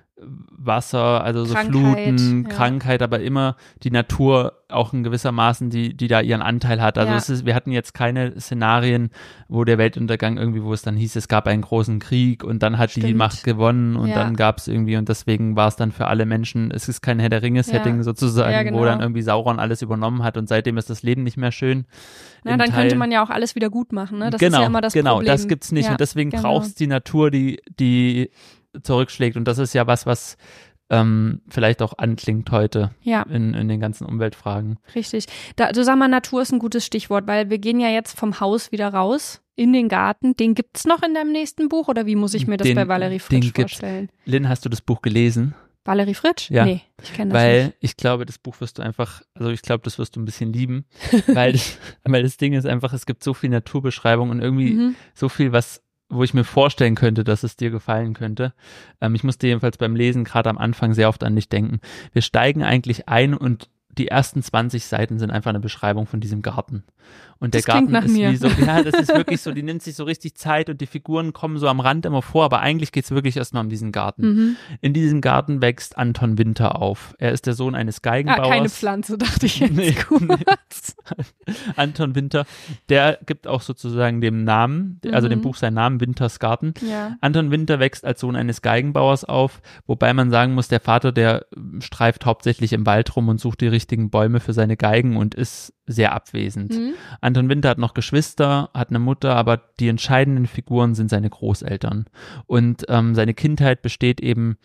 Wasser, also so Krankheit, Fluten, ja. Krankheit, aber immer die Natur auch in gewissermaßen, die, die da ihren Anteil hat. Also Ja. es ist, wir hatten jetzt keine Szenarien, wo der Weltuntergang irgendwie, wo es dann hieß, es gab einen großen Krieg und dann hat die Stimmt. Macht gewonnen und Ja. dann gab es irgendwie und deswegen war es dann für alle Menschen, es ist kein Herr der Ringe-Setting Ja. sozusagen, Ja, genau. wo dann irgendwie Sauron alles übernommen hat und seitdem ist das Leben nicht mehr schön. Na, In dann könnte Teilen. man ja auch alles wieder gut machen. Ne? Das genau, ist ja immer das genau, Problem. das gibt's nicht Ja, und deswegen genau. braucht's die Natur, die die zurückschlägt und das ist ja was, was ähm, vielleicht auch anklingt heute Ja, in, in den ganzen Umweltfragen. richtig. Da, du sag mal, Natur ist ein gutes Stichwort, weil wir gehen ja jetzt vom Haus wieder raus in den Garten. Den gibt's noch in deinem nächsten Buch oder wie muss ich mir das Den- bei Valerie den Fritsch gibt's. vorstellen? Lynn, hast du das Buch gelesen? Valerie Fritsch? Ja. Nee, ich kenne das Weil nicht. ich glaube, das Buch wirst du einfach, also ich glaube, das wirst du ein bisschen lieben, weil, das, weil das Ding ist einfach, es gibt so viel Naturbeschreibung und irgendwie Mhm. so viel, was, wo ich mir vorstellen könnte, dass es dir gefallen könnte. Ähm, ich musste jedenfalls beim Lesen gerade am Anfang sehr oft an dich denken. Wir steigen eigentlich ein und die ersten zwanzig Seiten sind einfach eine Beschreibung von diesem Garten. Und der das Garten nach ist mir. wie so, ja, das ist wirklich so, die nimmt sich so richtig Zeit und die Figuren kommen so am Rand immer vor, aber eigentlich geht es wirklich erstmal um diesen Garten. Mhm. In diesem Garten wächst Anton Winter auf. Er ist der Sohn eines Geigenbauers. Ah, keine Pflanze, dachte ich jetzt Nee, kurz. nee. Anton Winter, der gibt auch sozusagen dem Namen, also dem Mhm. Buch seinen Namen, Winters Garten. Ja. Anton Winter wächst als Sohn eines Geigenbauers auf, wobei man sagen muss, der Vater, der streift hauptsächlich im Wald rum und sucht die richtigen Bäume für seine Geigen und ist sehr abwesend. Mhm. Anton Winter hat noch Geschwister, hat eine Mutter, aber die entscheidenden Figuren sind seine Großeltern. Und ähm, seine Kindheit besteht eben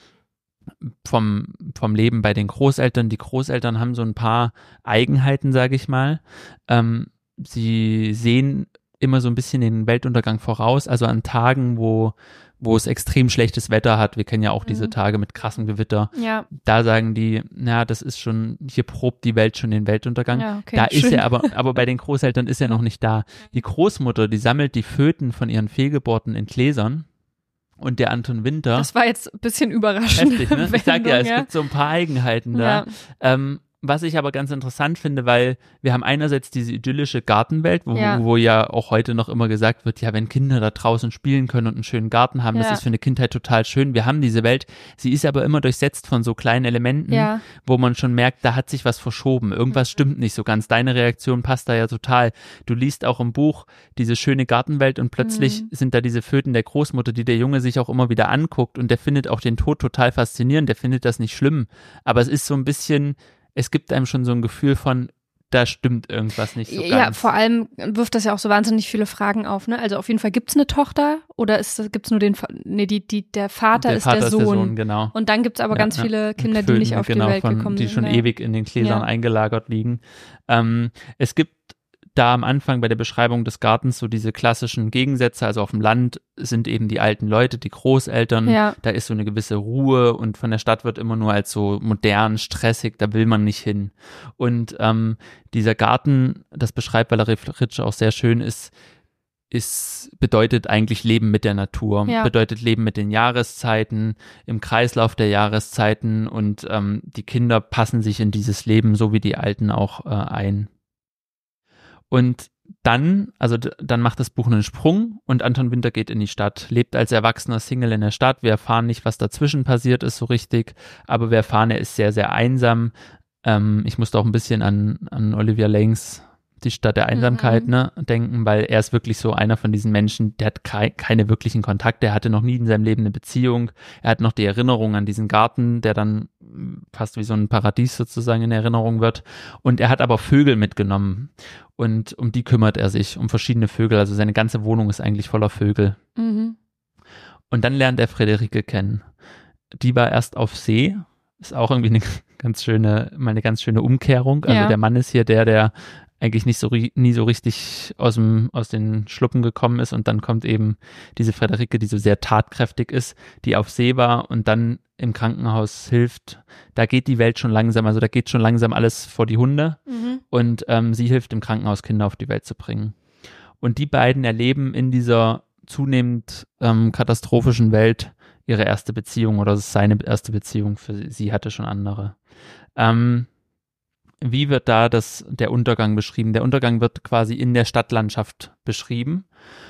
vom, vom Leben bei den Großeltern. Die Großeltern haben so ein paar Eigenheiten, sage ich mal. Ähm, sie sehen immer so ein bisschen den Weltuntergang voraus, also an Tagen, wo wo es extrem schlechtes Wetter hat. Wir kennen ja auch diese Mhm. Tage mit krassem Gewitter. Ja. Da sagen die, na, das ist schon, hier probt die Welt schon den Weltuntergang. Ja, okay, da ist schön. er aber, aber bei den Großeltern ist er noch nicht da. Die Großmutter, die sammelt die Föten von ihren Fehlgeburten in Gläsern. Und der Anton Winter, Das war jetzt ein bisschen überraschend. heftig, ne? Ich sag ja, es gibt so ein paar Eigenheiten da. Ja. Ähm, was ich aber ganz interessant finde, weil wir haben einerseits diese idyllische Gartenwelt, wo Ja. wo, wo ja auch heute noch immer gesagt wird, ja, wenn Kinder da draußen spielen können und einen schönen Garten haben, das Ja. ist für eine Kindheit total schön. Wir haben diese Welt, sie ist aber immer durchsetzt von so kleinen Elementen, Ja. wo man schon merkt, da hat sich was verschoben. Irgendwas stimmt nicht so ganz. Deine Reaktion passt da ja total. Du liest auch im Buch diese schöne Gartenwelt und plötzlich Mhm. sind da diese Föten der Großmutter, die der Junge sich auch immer wieder anguckt und der findet auch den Tod total faszinierend, der findet das nicht schlimm. Aber es ist so ein bisschen, es gibt einem schon so ein Gefühl von, da stimmt irgendwas nicht so ganz. Ja, vor allem wirft das ja auch so wahnsinnig viele Fragen auf, ne? Also auf jeden Fall gibt's eine Tochter oder gibt es nur den, Fa- nee, die, die, der Vater, der ist, Vater der ist Sohn. der Sohn, genau. Und dann gibt's aber Ja, ganz ja. viele Kinder, Und die nicht Föten, auf genau, die Welt von, gekommen die sind. schon ja. ewig in den Gläsern Ja. eingelagert liegen. Ähm, es gibt da am Anfang bei der Beschreibung des Gartens so diese klassischen Gegensätze, also auf dem Land sind eben die alten Leute, die Großeltern, Ja. da ist so eine gewisse Ruhe und von der Stadt wird immer nur als so modern, stressig, da will man nicht hin. Und ähm, dieser Garten, das beschreibt Valerie Fritsche auch sehr schön, ist ist, bedeutet eigentlich Leben mit der Natur, Ja. bedeutet Leben mit den Jahreszeiten, im Kreislauf der Jahreszeiten und ähm, die Kinder passen sich in dieses Leben, so wie die Alten auch äh, ein. Und dann, also d- dann macht das Buch einen Sprung und Anton Winter geht in die Stadt, lebt als erwachsener Single in der Stadt. Wir erfahren nicht, was dazwischen passiert ist so richtig, aber wir erfahren, er ist sehr, sehr einsam. Ähm, ich musste auch ein bisschen an, an Olivia Laings Die Stadt der Einsamkeit, Mhm. ne, denken, weil er ist wirklich so einer von diesen Menschen, der hat kei- keine wirklichen Kontakte, er hatte noch nie in seinem Leben eine Beziehung, er hat noch die Erinnerung an diesen Garten, der dann mm, fast wie so ein Paradies sozusagen in Erinnerung wird, und er hat aber Vögel mitgenommen und um die kümmert er sich, um verschiedene Vögel, also seine ganze Wohnung ist eigentlich voller Vögel. Mhm. Und dann lernt er Friederike kennen. Die war erst auf See, ist auch irgendwie eine ganz schöne, mal eine ganz schöne Umkehrung, also Ja. der Mann ist hier der, der eigentlich nicht so ri- nie so richtig aus dem aus den Schluppen gekommen ist und dann kommt eben diese Friederike, die so sehr tatkräftig ist, die auf See war und dann im Krankenhaus hilft. Da geht die Welt schon langsam, also da geht schon langsam alles vor die Hunde Mhm. und ähm, sie hilft im Krankenhaus, Kinder auf die Welt zu bringen. Und die beiden erleben in dieser zunehmend ähm, katastrophischen Welt ihre erste Beziehung, oder es ist seine erste Beziehung, für sie, sie hatte schon andere. Ähm, Wie wird da das, der Untergang beschrieben? Der Untergang wird quasi in der Stadtlandschaft beschrieben.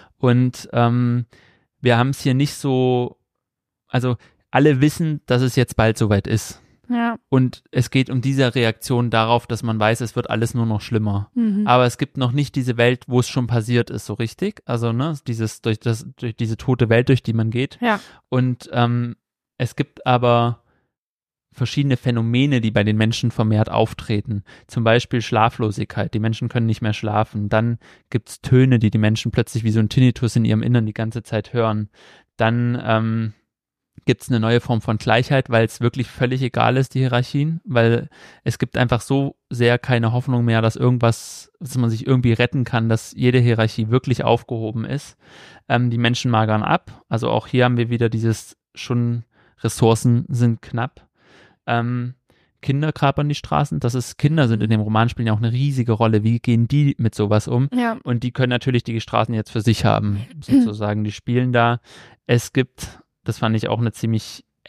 Und ähm, wir haben es hier nicht so, also alle wissen, dass es jetzt bald soweit ist. Ja. Und es geht um diese Reaktion darauf, dass man weiß, es wird alles nur noch schlimmer. Mhm. Aber es gibt noch nicht diese Welt, wo es schon passiert ist, so richtig. Also, ne, dieses, durch das, durch diese tote Welt, durch die man geht. Ja. Und ähm, es gibt aber verschiedene Phänomene, die bei den Menschen vermehrt auftreten. Zum Beispiel Schlaflosigkeit. Die Menschen können nicht mehr schlafen. Dann gibt es Töne, die die Menschen plötzlich wie so ein Tinnitus in ihrem Innern die ganze Zeit hören. Dann ähm, gibt es eine neue Form von Gleichheit, weil es wirklich völlig egal ist, die Hierarchien, weil es gibt einfach so sehr keine Hoffnung mehr, dass irgendwas, dass man sich irgendwie retten kann, dass jede Hierarchie wirklich aufgehoben ist. Ähm, die Menschen magern ab. Also auch hier haben wir wieder dieses schon, Ressourcen sind knapp. Ähm, Kinder kapern die Straßen, das ist, Kinder sind in dem Roman, spielen ja auch eine riesige Rolle. Wie gehen die mit sowas um? Ja. Und die können natürlich die Straßen jetzt für sich haben, sozusagen. Die spielen da. Es gibt, das fand ich auch eine ziemlich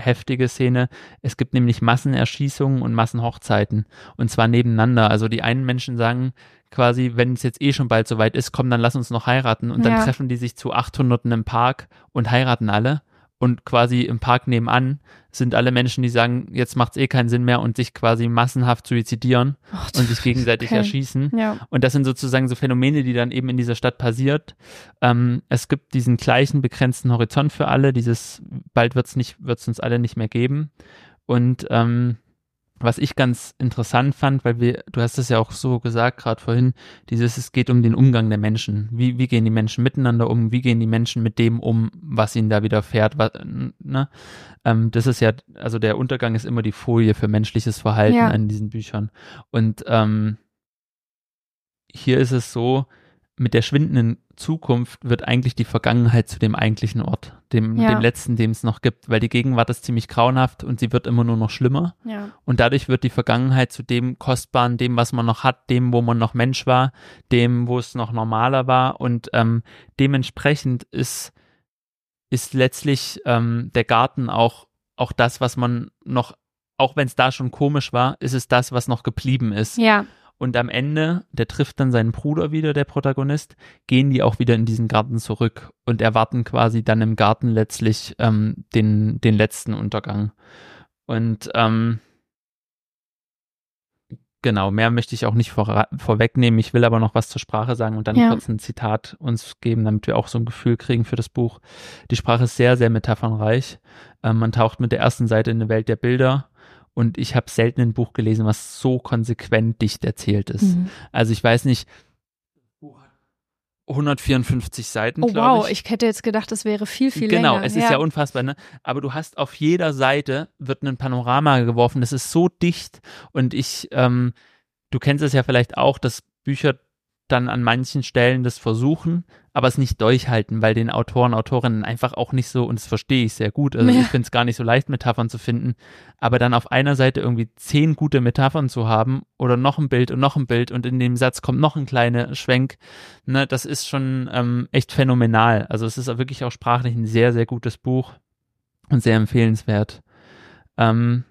heftige Szene. Es gibt nämlich Massenerschießungen und Massenhochzeiten und zwar nebeneinander. Also die einen Menschen sagen quasi, wenn es jetzt eh schon bald soweit ist, komm, dann lass uns noch heiraten und dann Ja. treffen die sich zu achthunderten im Park und heiraten alle und quasi im Park nebenan sind alle Menschen, die sagen, jetzt macht es eh keinen Sinn mehr und sich quasi massenhaft suizidieren Ach, und sich gegenseitig okay. erschießen. Ja. Und das sind sozusagen so Phänomene, die dann eben in dieser Stadt passiert. Ähm, es gibt diesen gleichen begrenzten Horizont für alle, dieses bald wird's nicht, wird's uns alle nicht mehr geben. Und ähm, was ich ganz interessant fand, weil wir, du hast es ja auch so gesagt gerade vorhin, dieses, es geht um den Umgang der Menschen. Wie, wie gehen die Menschen miteinander um? Wie gehen die Menschen mit dem um, was ihnen da widerfährt? Was, ne? Ähm, das ist ja, also der Untergang ist immer die Folie für menschliches Verhalten Ja. in diesen Büchern. Und ähm, hier ist es so, mit der schwindenden Zukunft wird eigentlich die Vergangenheit zu dem eigentlichen Ort, dem, Ja. dem letzten, dem es noch gibt, weil die Gegenwart ist ziemlich grauenhaft und sie wird immer nur noch schlimmer. Ja. Und dadurch wird die Vergangenheit zu dem Kostbaren, dem, was man noch hat, dem, wo man noch Mensch war, dem, wo es noch normaler war. Und ähm, dementsprechend ist, ist letztlich ähm, der Garten auch, auch das, was man noch, auch wenn es da schon komisch war, ist es das, was noch geblieben ist. Ja. Und am Ende, der trifft dann seinen Bruder wieder, der Protagonist, gehen die auch wieder in diesen Garten zurück und erwarten quasi dann im Garten letztlich ähm, den, den letzten Untergang. Und ähm, genau, mehr möchte ich auch nicht vor, vorwegnehmen. Ich will aber noch was zur Sprache sagen und dann Ja. kurz ein Zitat uns geben, damit wir auch so ein Gefühl kriegen für das Buch. Die Sprache ist sehr, sehr metaphernreich. Ähm, man taucht mit der ersten Seite in eine Welt der Bilder. Und ich habe selten ein Buch gelesen, was so konsequent dicht erzählt ist. Mhm. Also ich weiß nicht, hundertvierundfünfzig Seiten, Oh glaube wow, ich. ich hätte jetzt gedacht, das wäre viel, viel Genau, länger. es ist ja unfassbar, ne? Aber du hast auf jeder Seite wird ein Panorama geworfen, das ist so dicht und ich, ähm, du kennst es ja vielleicht auch, dass Bücher dann an manchen Stellen das versuchen, aber es nicht durchhalten, weil den Autoren, Autorinnen einfach auch nicht so, und das verstehe ich sehr gut, also Ja. ich finde es gar nicht so leicht, Metaphern zu finden, aber dann auf einer Seite irgendwie zehn gute Metaphern zu haben oder noch ein Bild und noch ein Bild und in dem Satz kommt noch ein kleiner Schwenk, ne, das ist schon ähm, echt phänomenal. Also es ist auch wirklich auch sprachlich ein sehr, sehr gutes Buch und sehr empfehlenswert. Ähm,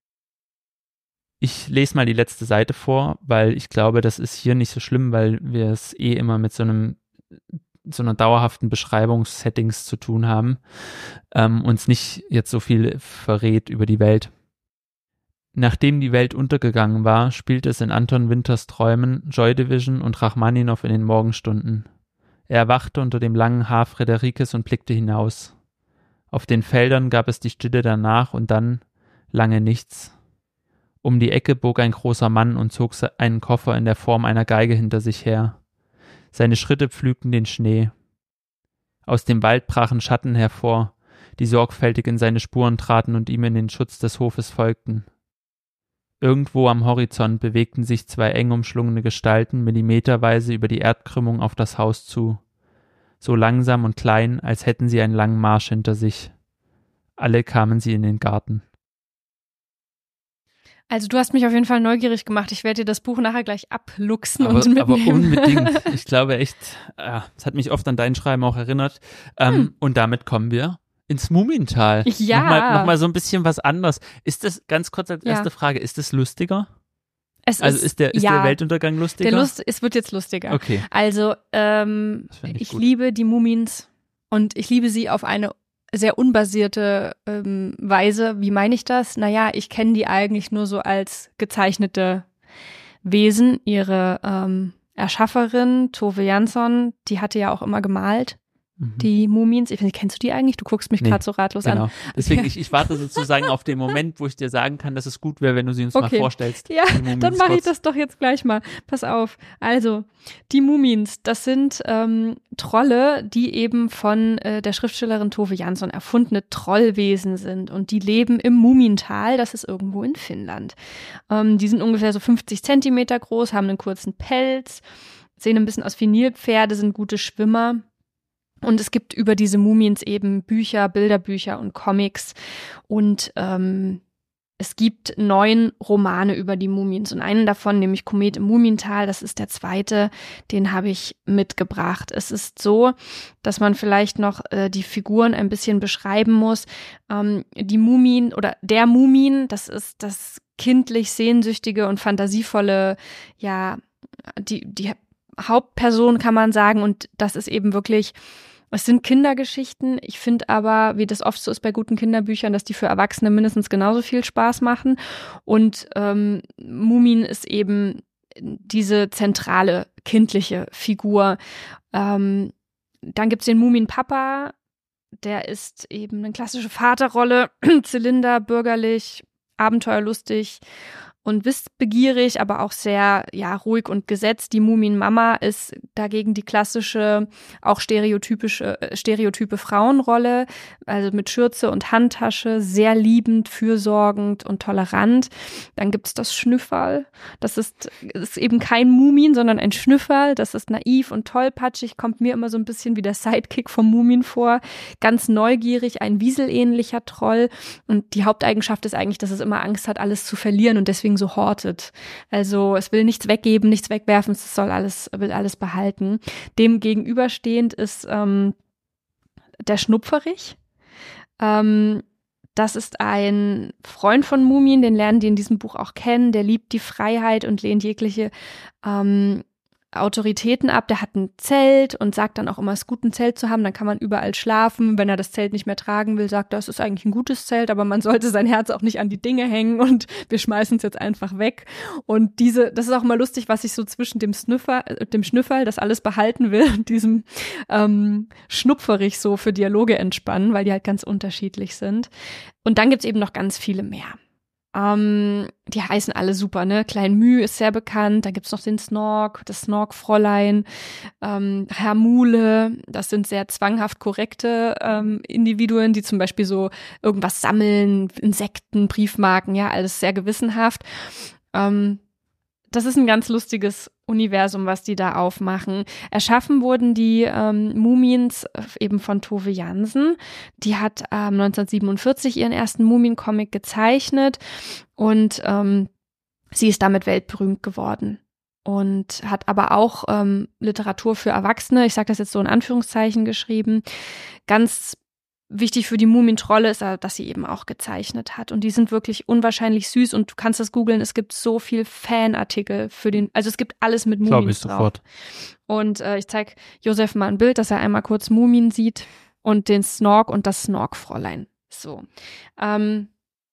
Ich lese mal die letzte Seite vor, weil ich glaube, das ist hier nicht so schlimm, weil wir es eh immer mit so einem so einer dauerhaften Beschreibungssettings zu tun haben, ähm, uns nicht jetzt so viel verrät über die Welt. Nachdem die Welt untergegangen war, spielte es in Anton Winters Träumen, Joy Division und Rachmaninow in den Morgenstunden. Er erwachte unter dem langen Haar Friederikes und blickte hinaus. Auf den Feldern gab es die Stille danach und dann lange nichts. Um die Ecke bog ein großer Mann und zog einen Koffer in der Form einer Geige hinter sich her. Seine Schritte pflügten den Schnee. Aus dem Wald brachen Schatten hervor, die sorgfältig in seine Spuren traten und ihm in den Schutz des Hofes folgten. Irgendwo am Horizont bewegten sich zwei eng umschlungene Gestalten millimeterweise über die Erdkrümmung auf das Haus zu. So langsam und klein, als hätten sie einen langen Marsch hinter sich. Alle kamen sie in den Garten. Also du hast mich auf jeden Fall neugierig gemacht. Ich werde dir das Buch nachher gleich abluchsen aber, und mitnehmen. aber unbedingt. Ich glaube echt, äh, es hat mich oft an dein Schreiben auch erinnert. Ähm, hm. Und damit kommen wir ins Mumintal. Ja. Nochmal, nochmal so ein bisschen was anderes. Ist das, ganz kurz als erste ja. Frage, ist das lustiger? Es also ist, ist, der, ist ja, der Weltuntergang lustiger? Der Lust, es wird jetzt lustiger. Okay. Also ähm, ich, ich liebe die Mumins und ich liebe sie auf eine sehr unbasierte ähm, Weise. Wie meine ich das? Naja, ich kenne die eigentlich nur so als gezeichnete Wesen. Ihre ähm, Erschafferin, Tove Jansson, die hatte ja auch immer gemalt, mhm. die Mumins. Ich weiß nicht, kennst du die eigentlich? Du guckst mich nee, gerade so ratlos genau. an. Deswegen, ja. ich, ich warte sozusagen auf den Moment, wo ich dir sagen kann, dass es gut wäre, wenn du sie uns okay. mal vorstellst. Ja, dann mache ich das doch jetzt gleich mal. Pass auf. Also, die Mumins, das sind ähm, Trolle, die eben von äh, der Schriftstellerin Tove Jansson erfundene Trollwesen sind. Und die leben im Mumintal, das ist irgendwo in Finnland. Ähm, die sind ungefähr so fünfzig Zentimeter groß, haben einen kurzen Pelz, sehen ein bisschen aus wie Nilpferde, sind gute Schwimmer. Und es gibt über diese Mumins eben Bücher, Bilderbücher und Comics. Und ähm, es gibt neun Romane über die Mumien und einen davon, nämlich Komet im Mumiental, das ist der zweite, den habe ich mitgebracht. Es ist so, dass man vielleicht noch äh, die Figuren ein bisschen beschreiben muss. Ähm, die Mumien oder der Mumien, das ist das kindlich sehnsüchtige und fantasievolle, ja, die, die Hauptperson kann man sagen, und das ist eben wirklich, es sind Kindergeschichten. Ich finde aber, wie das oft so ist bei guten Kinderbüchern, dass die für Erwachsene mindestens genauso viel Spaß machen. Und ähm, Mumien ist eben diese zentrale kindliche Figur. Ähm, dann gibt's den Mumienpapa, der ist eben eine klassische Vaterrolle, Zylinder, bürgerlich, abenteuerlustig und wissbegierig, aber auch sehr ja ruhig und gesetzt. Die Mumienmama ist dagegen die klassische, auch stereotypische, stereotype Frauenrolle, also mit Schürze und Handtasche, sehr liebend, fürsorgend und tolerant. Dann gibt's das Schnüfferl. Das ist, ist eben kein Mumien, sondern ein Schnüfferl. Das ist naiv und tollpatschig, kommt mir immer so ein bisschen wie der Sidekick vom Mumien vor. Ganz neugierig, ein wieselähnlicher Troll. Und die Haupteigenschaft ist eigentlich, dass es immer Angst hat, alles zu verlieren und deswegen so hortet. Also es will nichts weggeben, nichts wegwerfen, es soll alles, will alles behalten. Dem gegenüberstehend ist ähm, der Schnupferich. Ähm, das ist ein Freund von Mumien, den lernen die in diesem Buch auch kennen. Der liebt die Freiheit und lehnt jegliche ähm, Autoritäten ab. Der hat ein Zelt und sagt dann auch immer, es ist gut, ein Zelt zu haben, dann kann man überall schlafen. Wenn er das Zelt nicht mehr tragen will, sagt er, es ist eigentlich ein gutes Zelt, aber man sollte sein Herz auch nicht an die Dinge hängen und wir schmeißen es jetzt einfach weg. Und diese, das ist auch mal lustig, was sich so zwischen dem Snüffer, dem Schnüfferl, das alles behalten will, und diesem ähm, Schnupferich so für Dialoge entspannen, weil die halt ganz unterschiedlich sind. Und dann gibt's eben noch ganz viele mehr. Um, die heißen alle super, ne? Klein Müh ist sehr bekannt, da gibt's noch den Snork, das Snork-Fräulein, ähm, Herr Mule, das sind sehr zwanghaft korrekte ähm, Individuen, die zum Beispiel so irgendwas sammeln, Insekten, Briefmarken, ja, alles sehr gewissenhaft. Ähm, das ist ein ganz lustiges Universum, was die da aufmachen. Erschaffen wurden die ähm, Mumiens eben von Tove Jansson. Die hat ähm, neunzehnhundertsiebenundvierzig ihren ersten Mumien-Comic gezeichnet und ähm, sie ist damit weltberühmt geworden und hat aber auch ähm, Literatur für Erwachsene, ich sage das jetzt so in Anführungszeichen, geschrieben. Ganz wichtig für die Mumientrolle ist, dass sie eben auch gezeichnet hat. Und die sind wirklich unwahrscheinlich süß. Und du kannst das googeln. Es gibt so viel Fanartikel für den, also es gibt alles mit Mumien drauf. Glaube ich sofort. Und äh, ich zeige Josef mal ein Bild, dass er einmal kurz Mumien sieht und den Snork und das Snork-Fräulein. So. Ähm,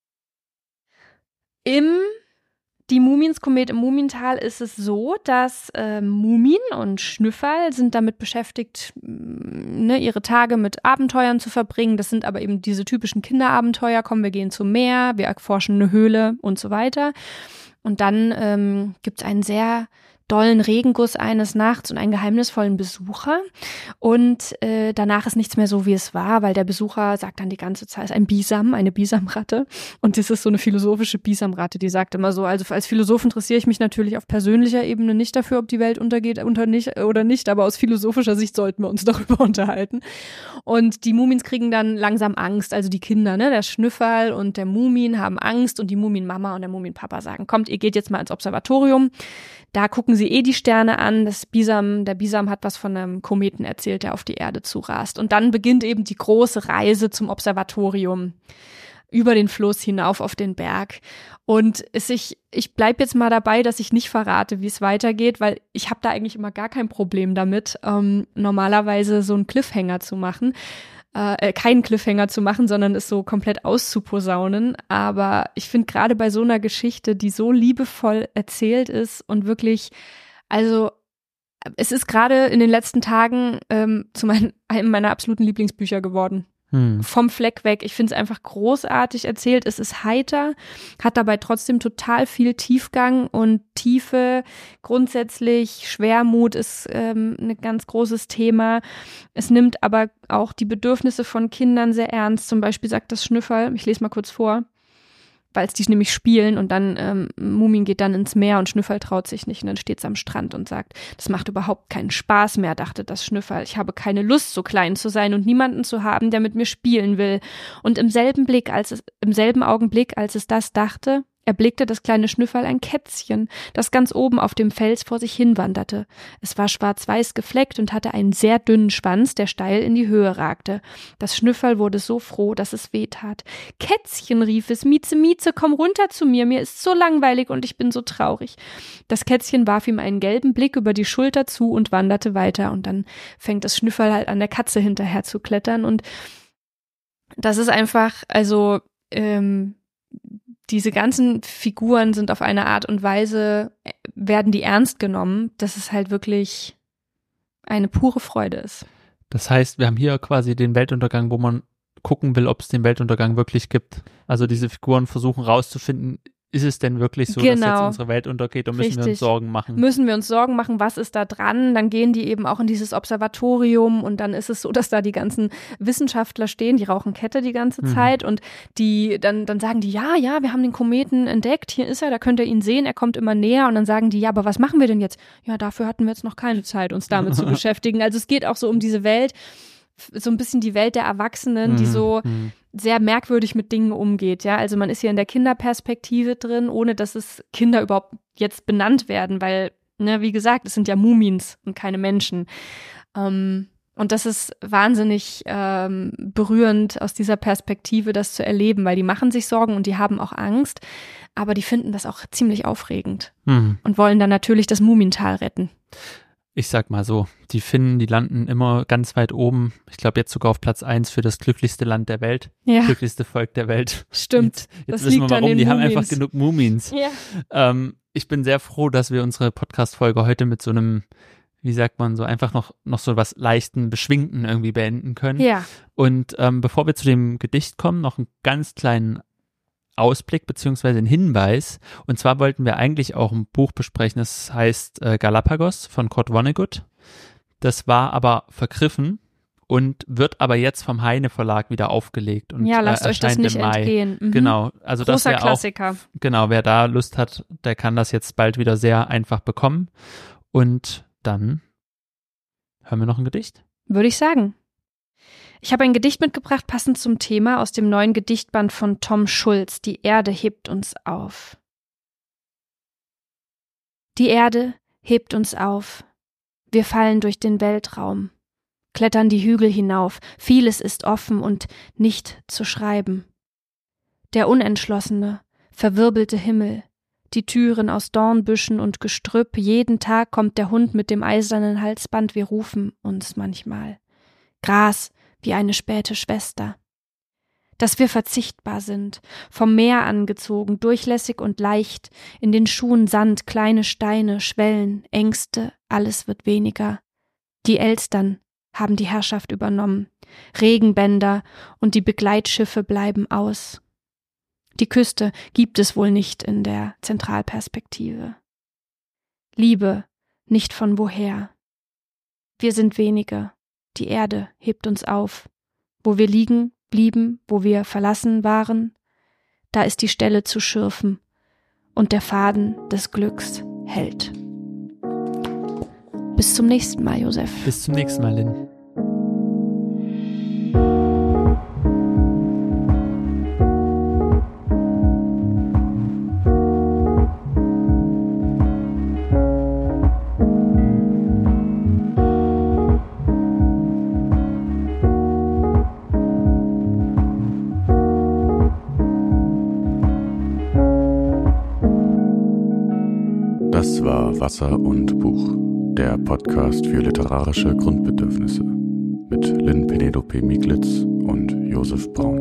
Im Die Mumiens Komet im Mumiental ist es so, dass äh, Mumien und Schnüfferl sind damit beschäftigt, ne, ihre Tage mit Abenteuern zu verbringen. Das sind aber eben diese typischen Kinderabenteuer. Komm, wir gehen zum Meer, wir erforschen eine Höhle und so weiter. Und dann ähm, gibt es einen sehr dollen Regenguss eines Nachts und einen geheimnisvollen Besucher. Und äh, danach ist nichts mehr so, wie es war, weil der Besucher sagt dann die ganze Zeit, es ist ein Bisam, eine Bisamratte. Und das ist so eine philosophische Bisamratte, die sagt immer so, also als Philosoph interessiere ich mich natürlich auf persönlicher Ebene nicht dafür, ob die Welt untergeht unter nicht, oder nicht, aber aus philosophischer Sicht sollten wir uns darüber unterhalten. Und die Mumiens kriegen dann langsam Angst, also die Kinder, ne, der Schnüfferl und der Mumien haben Angst und die Mumienmama und der Mumienpapa sagen, kommt, ihr geht jetzt mal ins Observatorium. Da gucken sie eh die Sterne an. Das Bisam, der Bisam hat was von einem Kometen erzählt, der auf die Erde zurast. Und dann beginnt eben die große Reise zum Observatorium über den Fluss hinauf auf den Berg. Und es, ich, ich bleib jetzt mal dabei, dass ich nicht verrate, wie es weitergeht, weil ich habe da eigentlich immer gar kein Problem damit, ähm, normalerweise so einen Cliffhanger zu machen. Äh, keinen Cliffhanger zu machen, sondern es so komplett auszuposaunen. Aber ich finde gerade bei so einer Geschichte, die so liebevoll erzählt ist und wirklich, also es ist gerade in den letzten Tagen ähm, zu mein, einem meiner absoluten Lieblingsbücher geworden. Hm. Vom Fleck weg. Ich finde es einfach großartig erzählt. Es ist heiter, hat dabei trotzdem total viel Tiefgang und Tiefe. Grundsätzlich Schwermut ist ähm, ein ganz großes Thema. Es nimmt aber auch die Bedürfnisse von Kindern sehr ernst. Zum Beispiel sagt das Schnüfferl, ich lese mal kurz vor. weil es die nämlich spielen und dann ähm, Mumin geht dann ins Meer und Schnüffel traut sich nicht und dann steht es am Strand und sagt, das macht überhaupt keinen Spaß mehr, dachte das Schnüffel. Ich habe keine Lust, so klein zu sein und niemanden zu haben, der mit mir spielen will. Und im selben Blick, als es, im selben Augenblick, als es das dachte, erblickte das kleine Schnüffel ein Kätzchen, das ganz oben auf dem Fels vor sich hinwanderte. Es war schwarz-weiß gefleckt und hatte einen sehr dünnen Schwanz, der steil in die Höhe ragte. Das Schnüffel wurde so froh, dass es weh tat. »Kätzchen«, rief es, »Mieze, Mieze, komm runter zu mir, mir ist so langweilig und ich bin so traurig.« Das Kätzchen warf ihm einen gelben Blick über die Schulter zu und wanderte weiter. Und dann fängt das Schnüffel halt an der Katze hinterher zu klettern. Und das ist einfach, also, ähm, diese ganzen Figuren sind auf eine Art und Weise, werden die ernst genommen, dass es halt wirklich eine pure Freude ist. Das heißt, wir haben hier quasi den Weltuntergang, wo man gucken will, ob es den Weltuntergang wirklich gibt. Also diese Figuren versuchen rauszufinden, ist es denn wirklich so, genau. dass jetzt unsere Welt untergeht und müssen Richtig. wir uns Sorgen machen? Müssen wir uns Sorgen machen, was ist da dran? Dann gehen die eben auch in dieses Observatorium und dann ist es so, dass da die ganzen Wissenschaftler stehen, die rauchen Kette die ganze Mhm. Zeit und die dann, dann sagen die, ja, ja, wir haben den Kometen entdeckt, hier ist er, da könnt ihr ihn sehen, er kommt immer näher und dann sagen die, ja, aber was machen wir denn jetzt? Ja, dafür hatten wir jetzt noch keine Zeit, uns damit zu beschäftigen. Also es geht auch so um diese Welt, so ein bisschen die Welt der Erwachsenen, die so Mhm. sehr merkwürdig mit Dingen umgeht, ja, also man ist hier in der Kinderperspektive drin, ohne dass es Kinder überhaupt jetzt benannt werden, weil, ne, wie gesagt, es sind ja Mumins und keine Menschen. Ähm, und das ist wahnsinnig ähm, berührend aus dieser Perspektive, das zu erleben, weil die machen sich Sorgen und die haben auch Angst, aber die finden das auch ziemlich aufregend Mhm. und wollen dann natürlich das Mumintal retten. Ich sag mal so, die Finnen, die landen immer ganz weit oben. Ich glaube jetzt sogar auf Platz eins für das glücklichste Land der Welt, Ja, glücklichste Volk der Welt. stimmt. Jetzt, jetzt Das wissen wir liegt an warum, den die haben Mumins. einfach genug Mumins. Ja. Ähm, ich bin sehr froh, dass wir unsere Podcast-Folge heute mit so einem, wie sagt man so, einfach noch, noch so was leichten, beschwingten irgendwie beenden können. Ja. Und ähm, bevor wir zu dem Gedicht kommen, noch einen ganz kleinen Ausblick beziehungsweise einen Hinweis. Und zwar wollten wir eigentlich auch ein Buch besprechen, das heißt äh, Galapagos von Kurt Vonnegut. Das war aber vergriffen und wird aber jetzt vom Heine Verlag wieder aufgelegt. Und, Ja, lasst äh, euch das erscheint nicht im Mai. entgehen. Mhm. Genau, also das Großer wäre auch, Klassiker. genau, wer da Lust hat, der kann das jetzt bald wieder sehr einfach bekommen. Und dann hören wir noch ein Gedicht. Würde ich sagen. Ich habe ein Gedicht mitgebracht, passend zum Thema aus dem neuen Gedichtband von Tom Schulz. Die Erde hebt uns auf. Die Erde hebt uns auf. Wir fallen durch den Weltraum, klettern die Hügel hinauf. Vieles ist offen und nicht zu schreiben. Der unentschlossene, verwirbelte Himmel, die Türen aus Dornbüschen und Gestrüpp. Jeden Tag kommt der Hund mit dem eisernen Halsband. Wir rufen uns manchmal. Gras wie eine späte Schwester. Dass wir verzichtbar sind, vom Meer angezogen, durchlässig und leicht, in den Schuhen Sand, kleine Steine, Schwellen, Ängste, alles wird weniger. Die Elstern haben die Herrschaft übernommen, Regenbänder und die Begleitschiffe bleiben aus. Die Küste gibt es wohl nicht in der Zentralperspektive. Liebe, nicht von woher. Wir sind wenige. Die Erde hebt uns auf. Wo wir liegen, blieben, wo wir verlassen waren, da ist die Stelle zu schürfen und der Faden des Glücks hält. Bis zum nächsten Mal, Josef. Bis zum nächsten Mal, Lynn. Das war Wasser und Buch, der Podcast für literarische Grundbedürfnisse mit Lynn Penelope Miglitz und Josef Braun.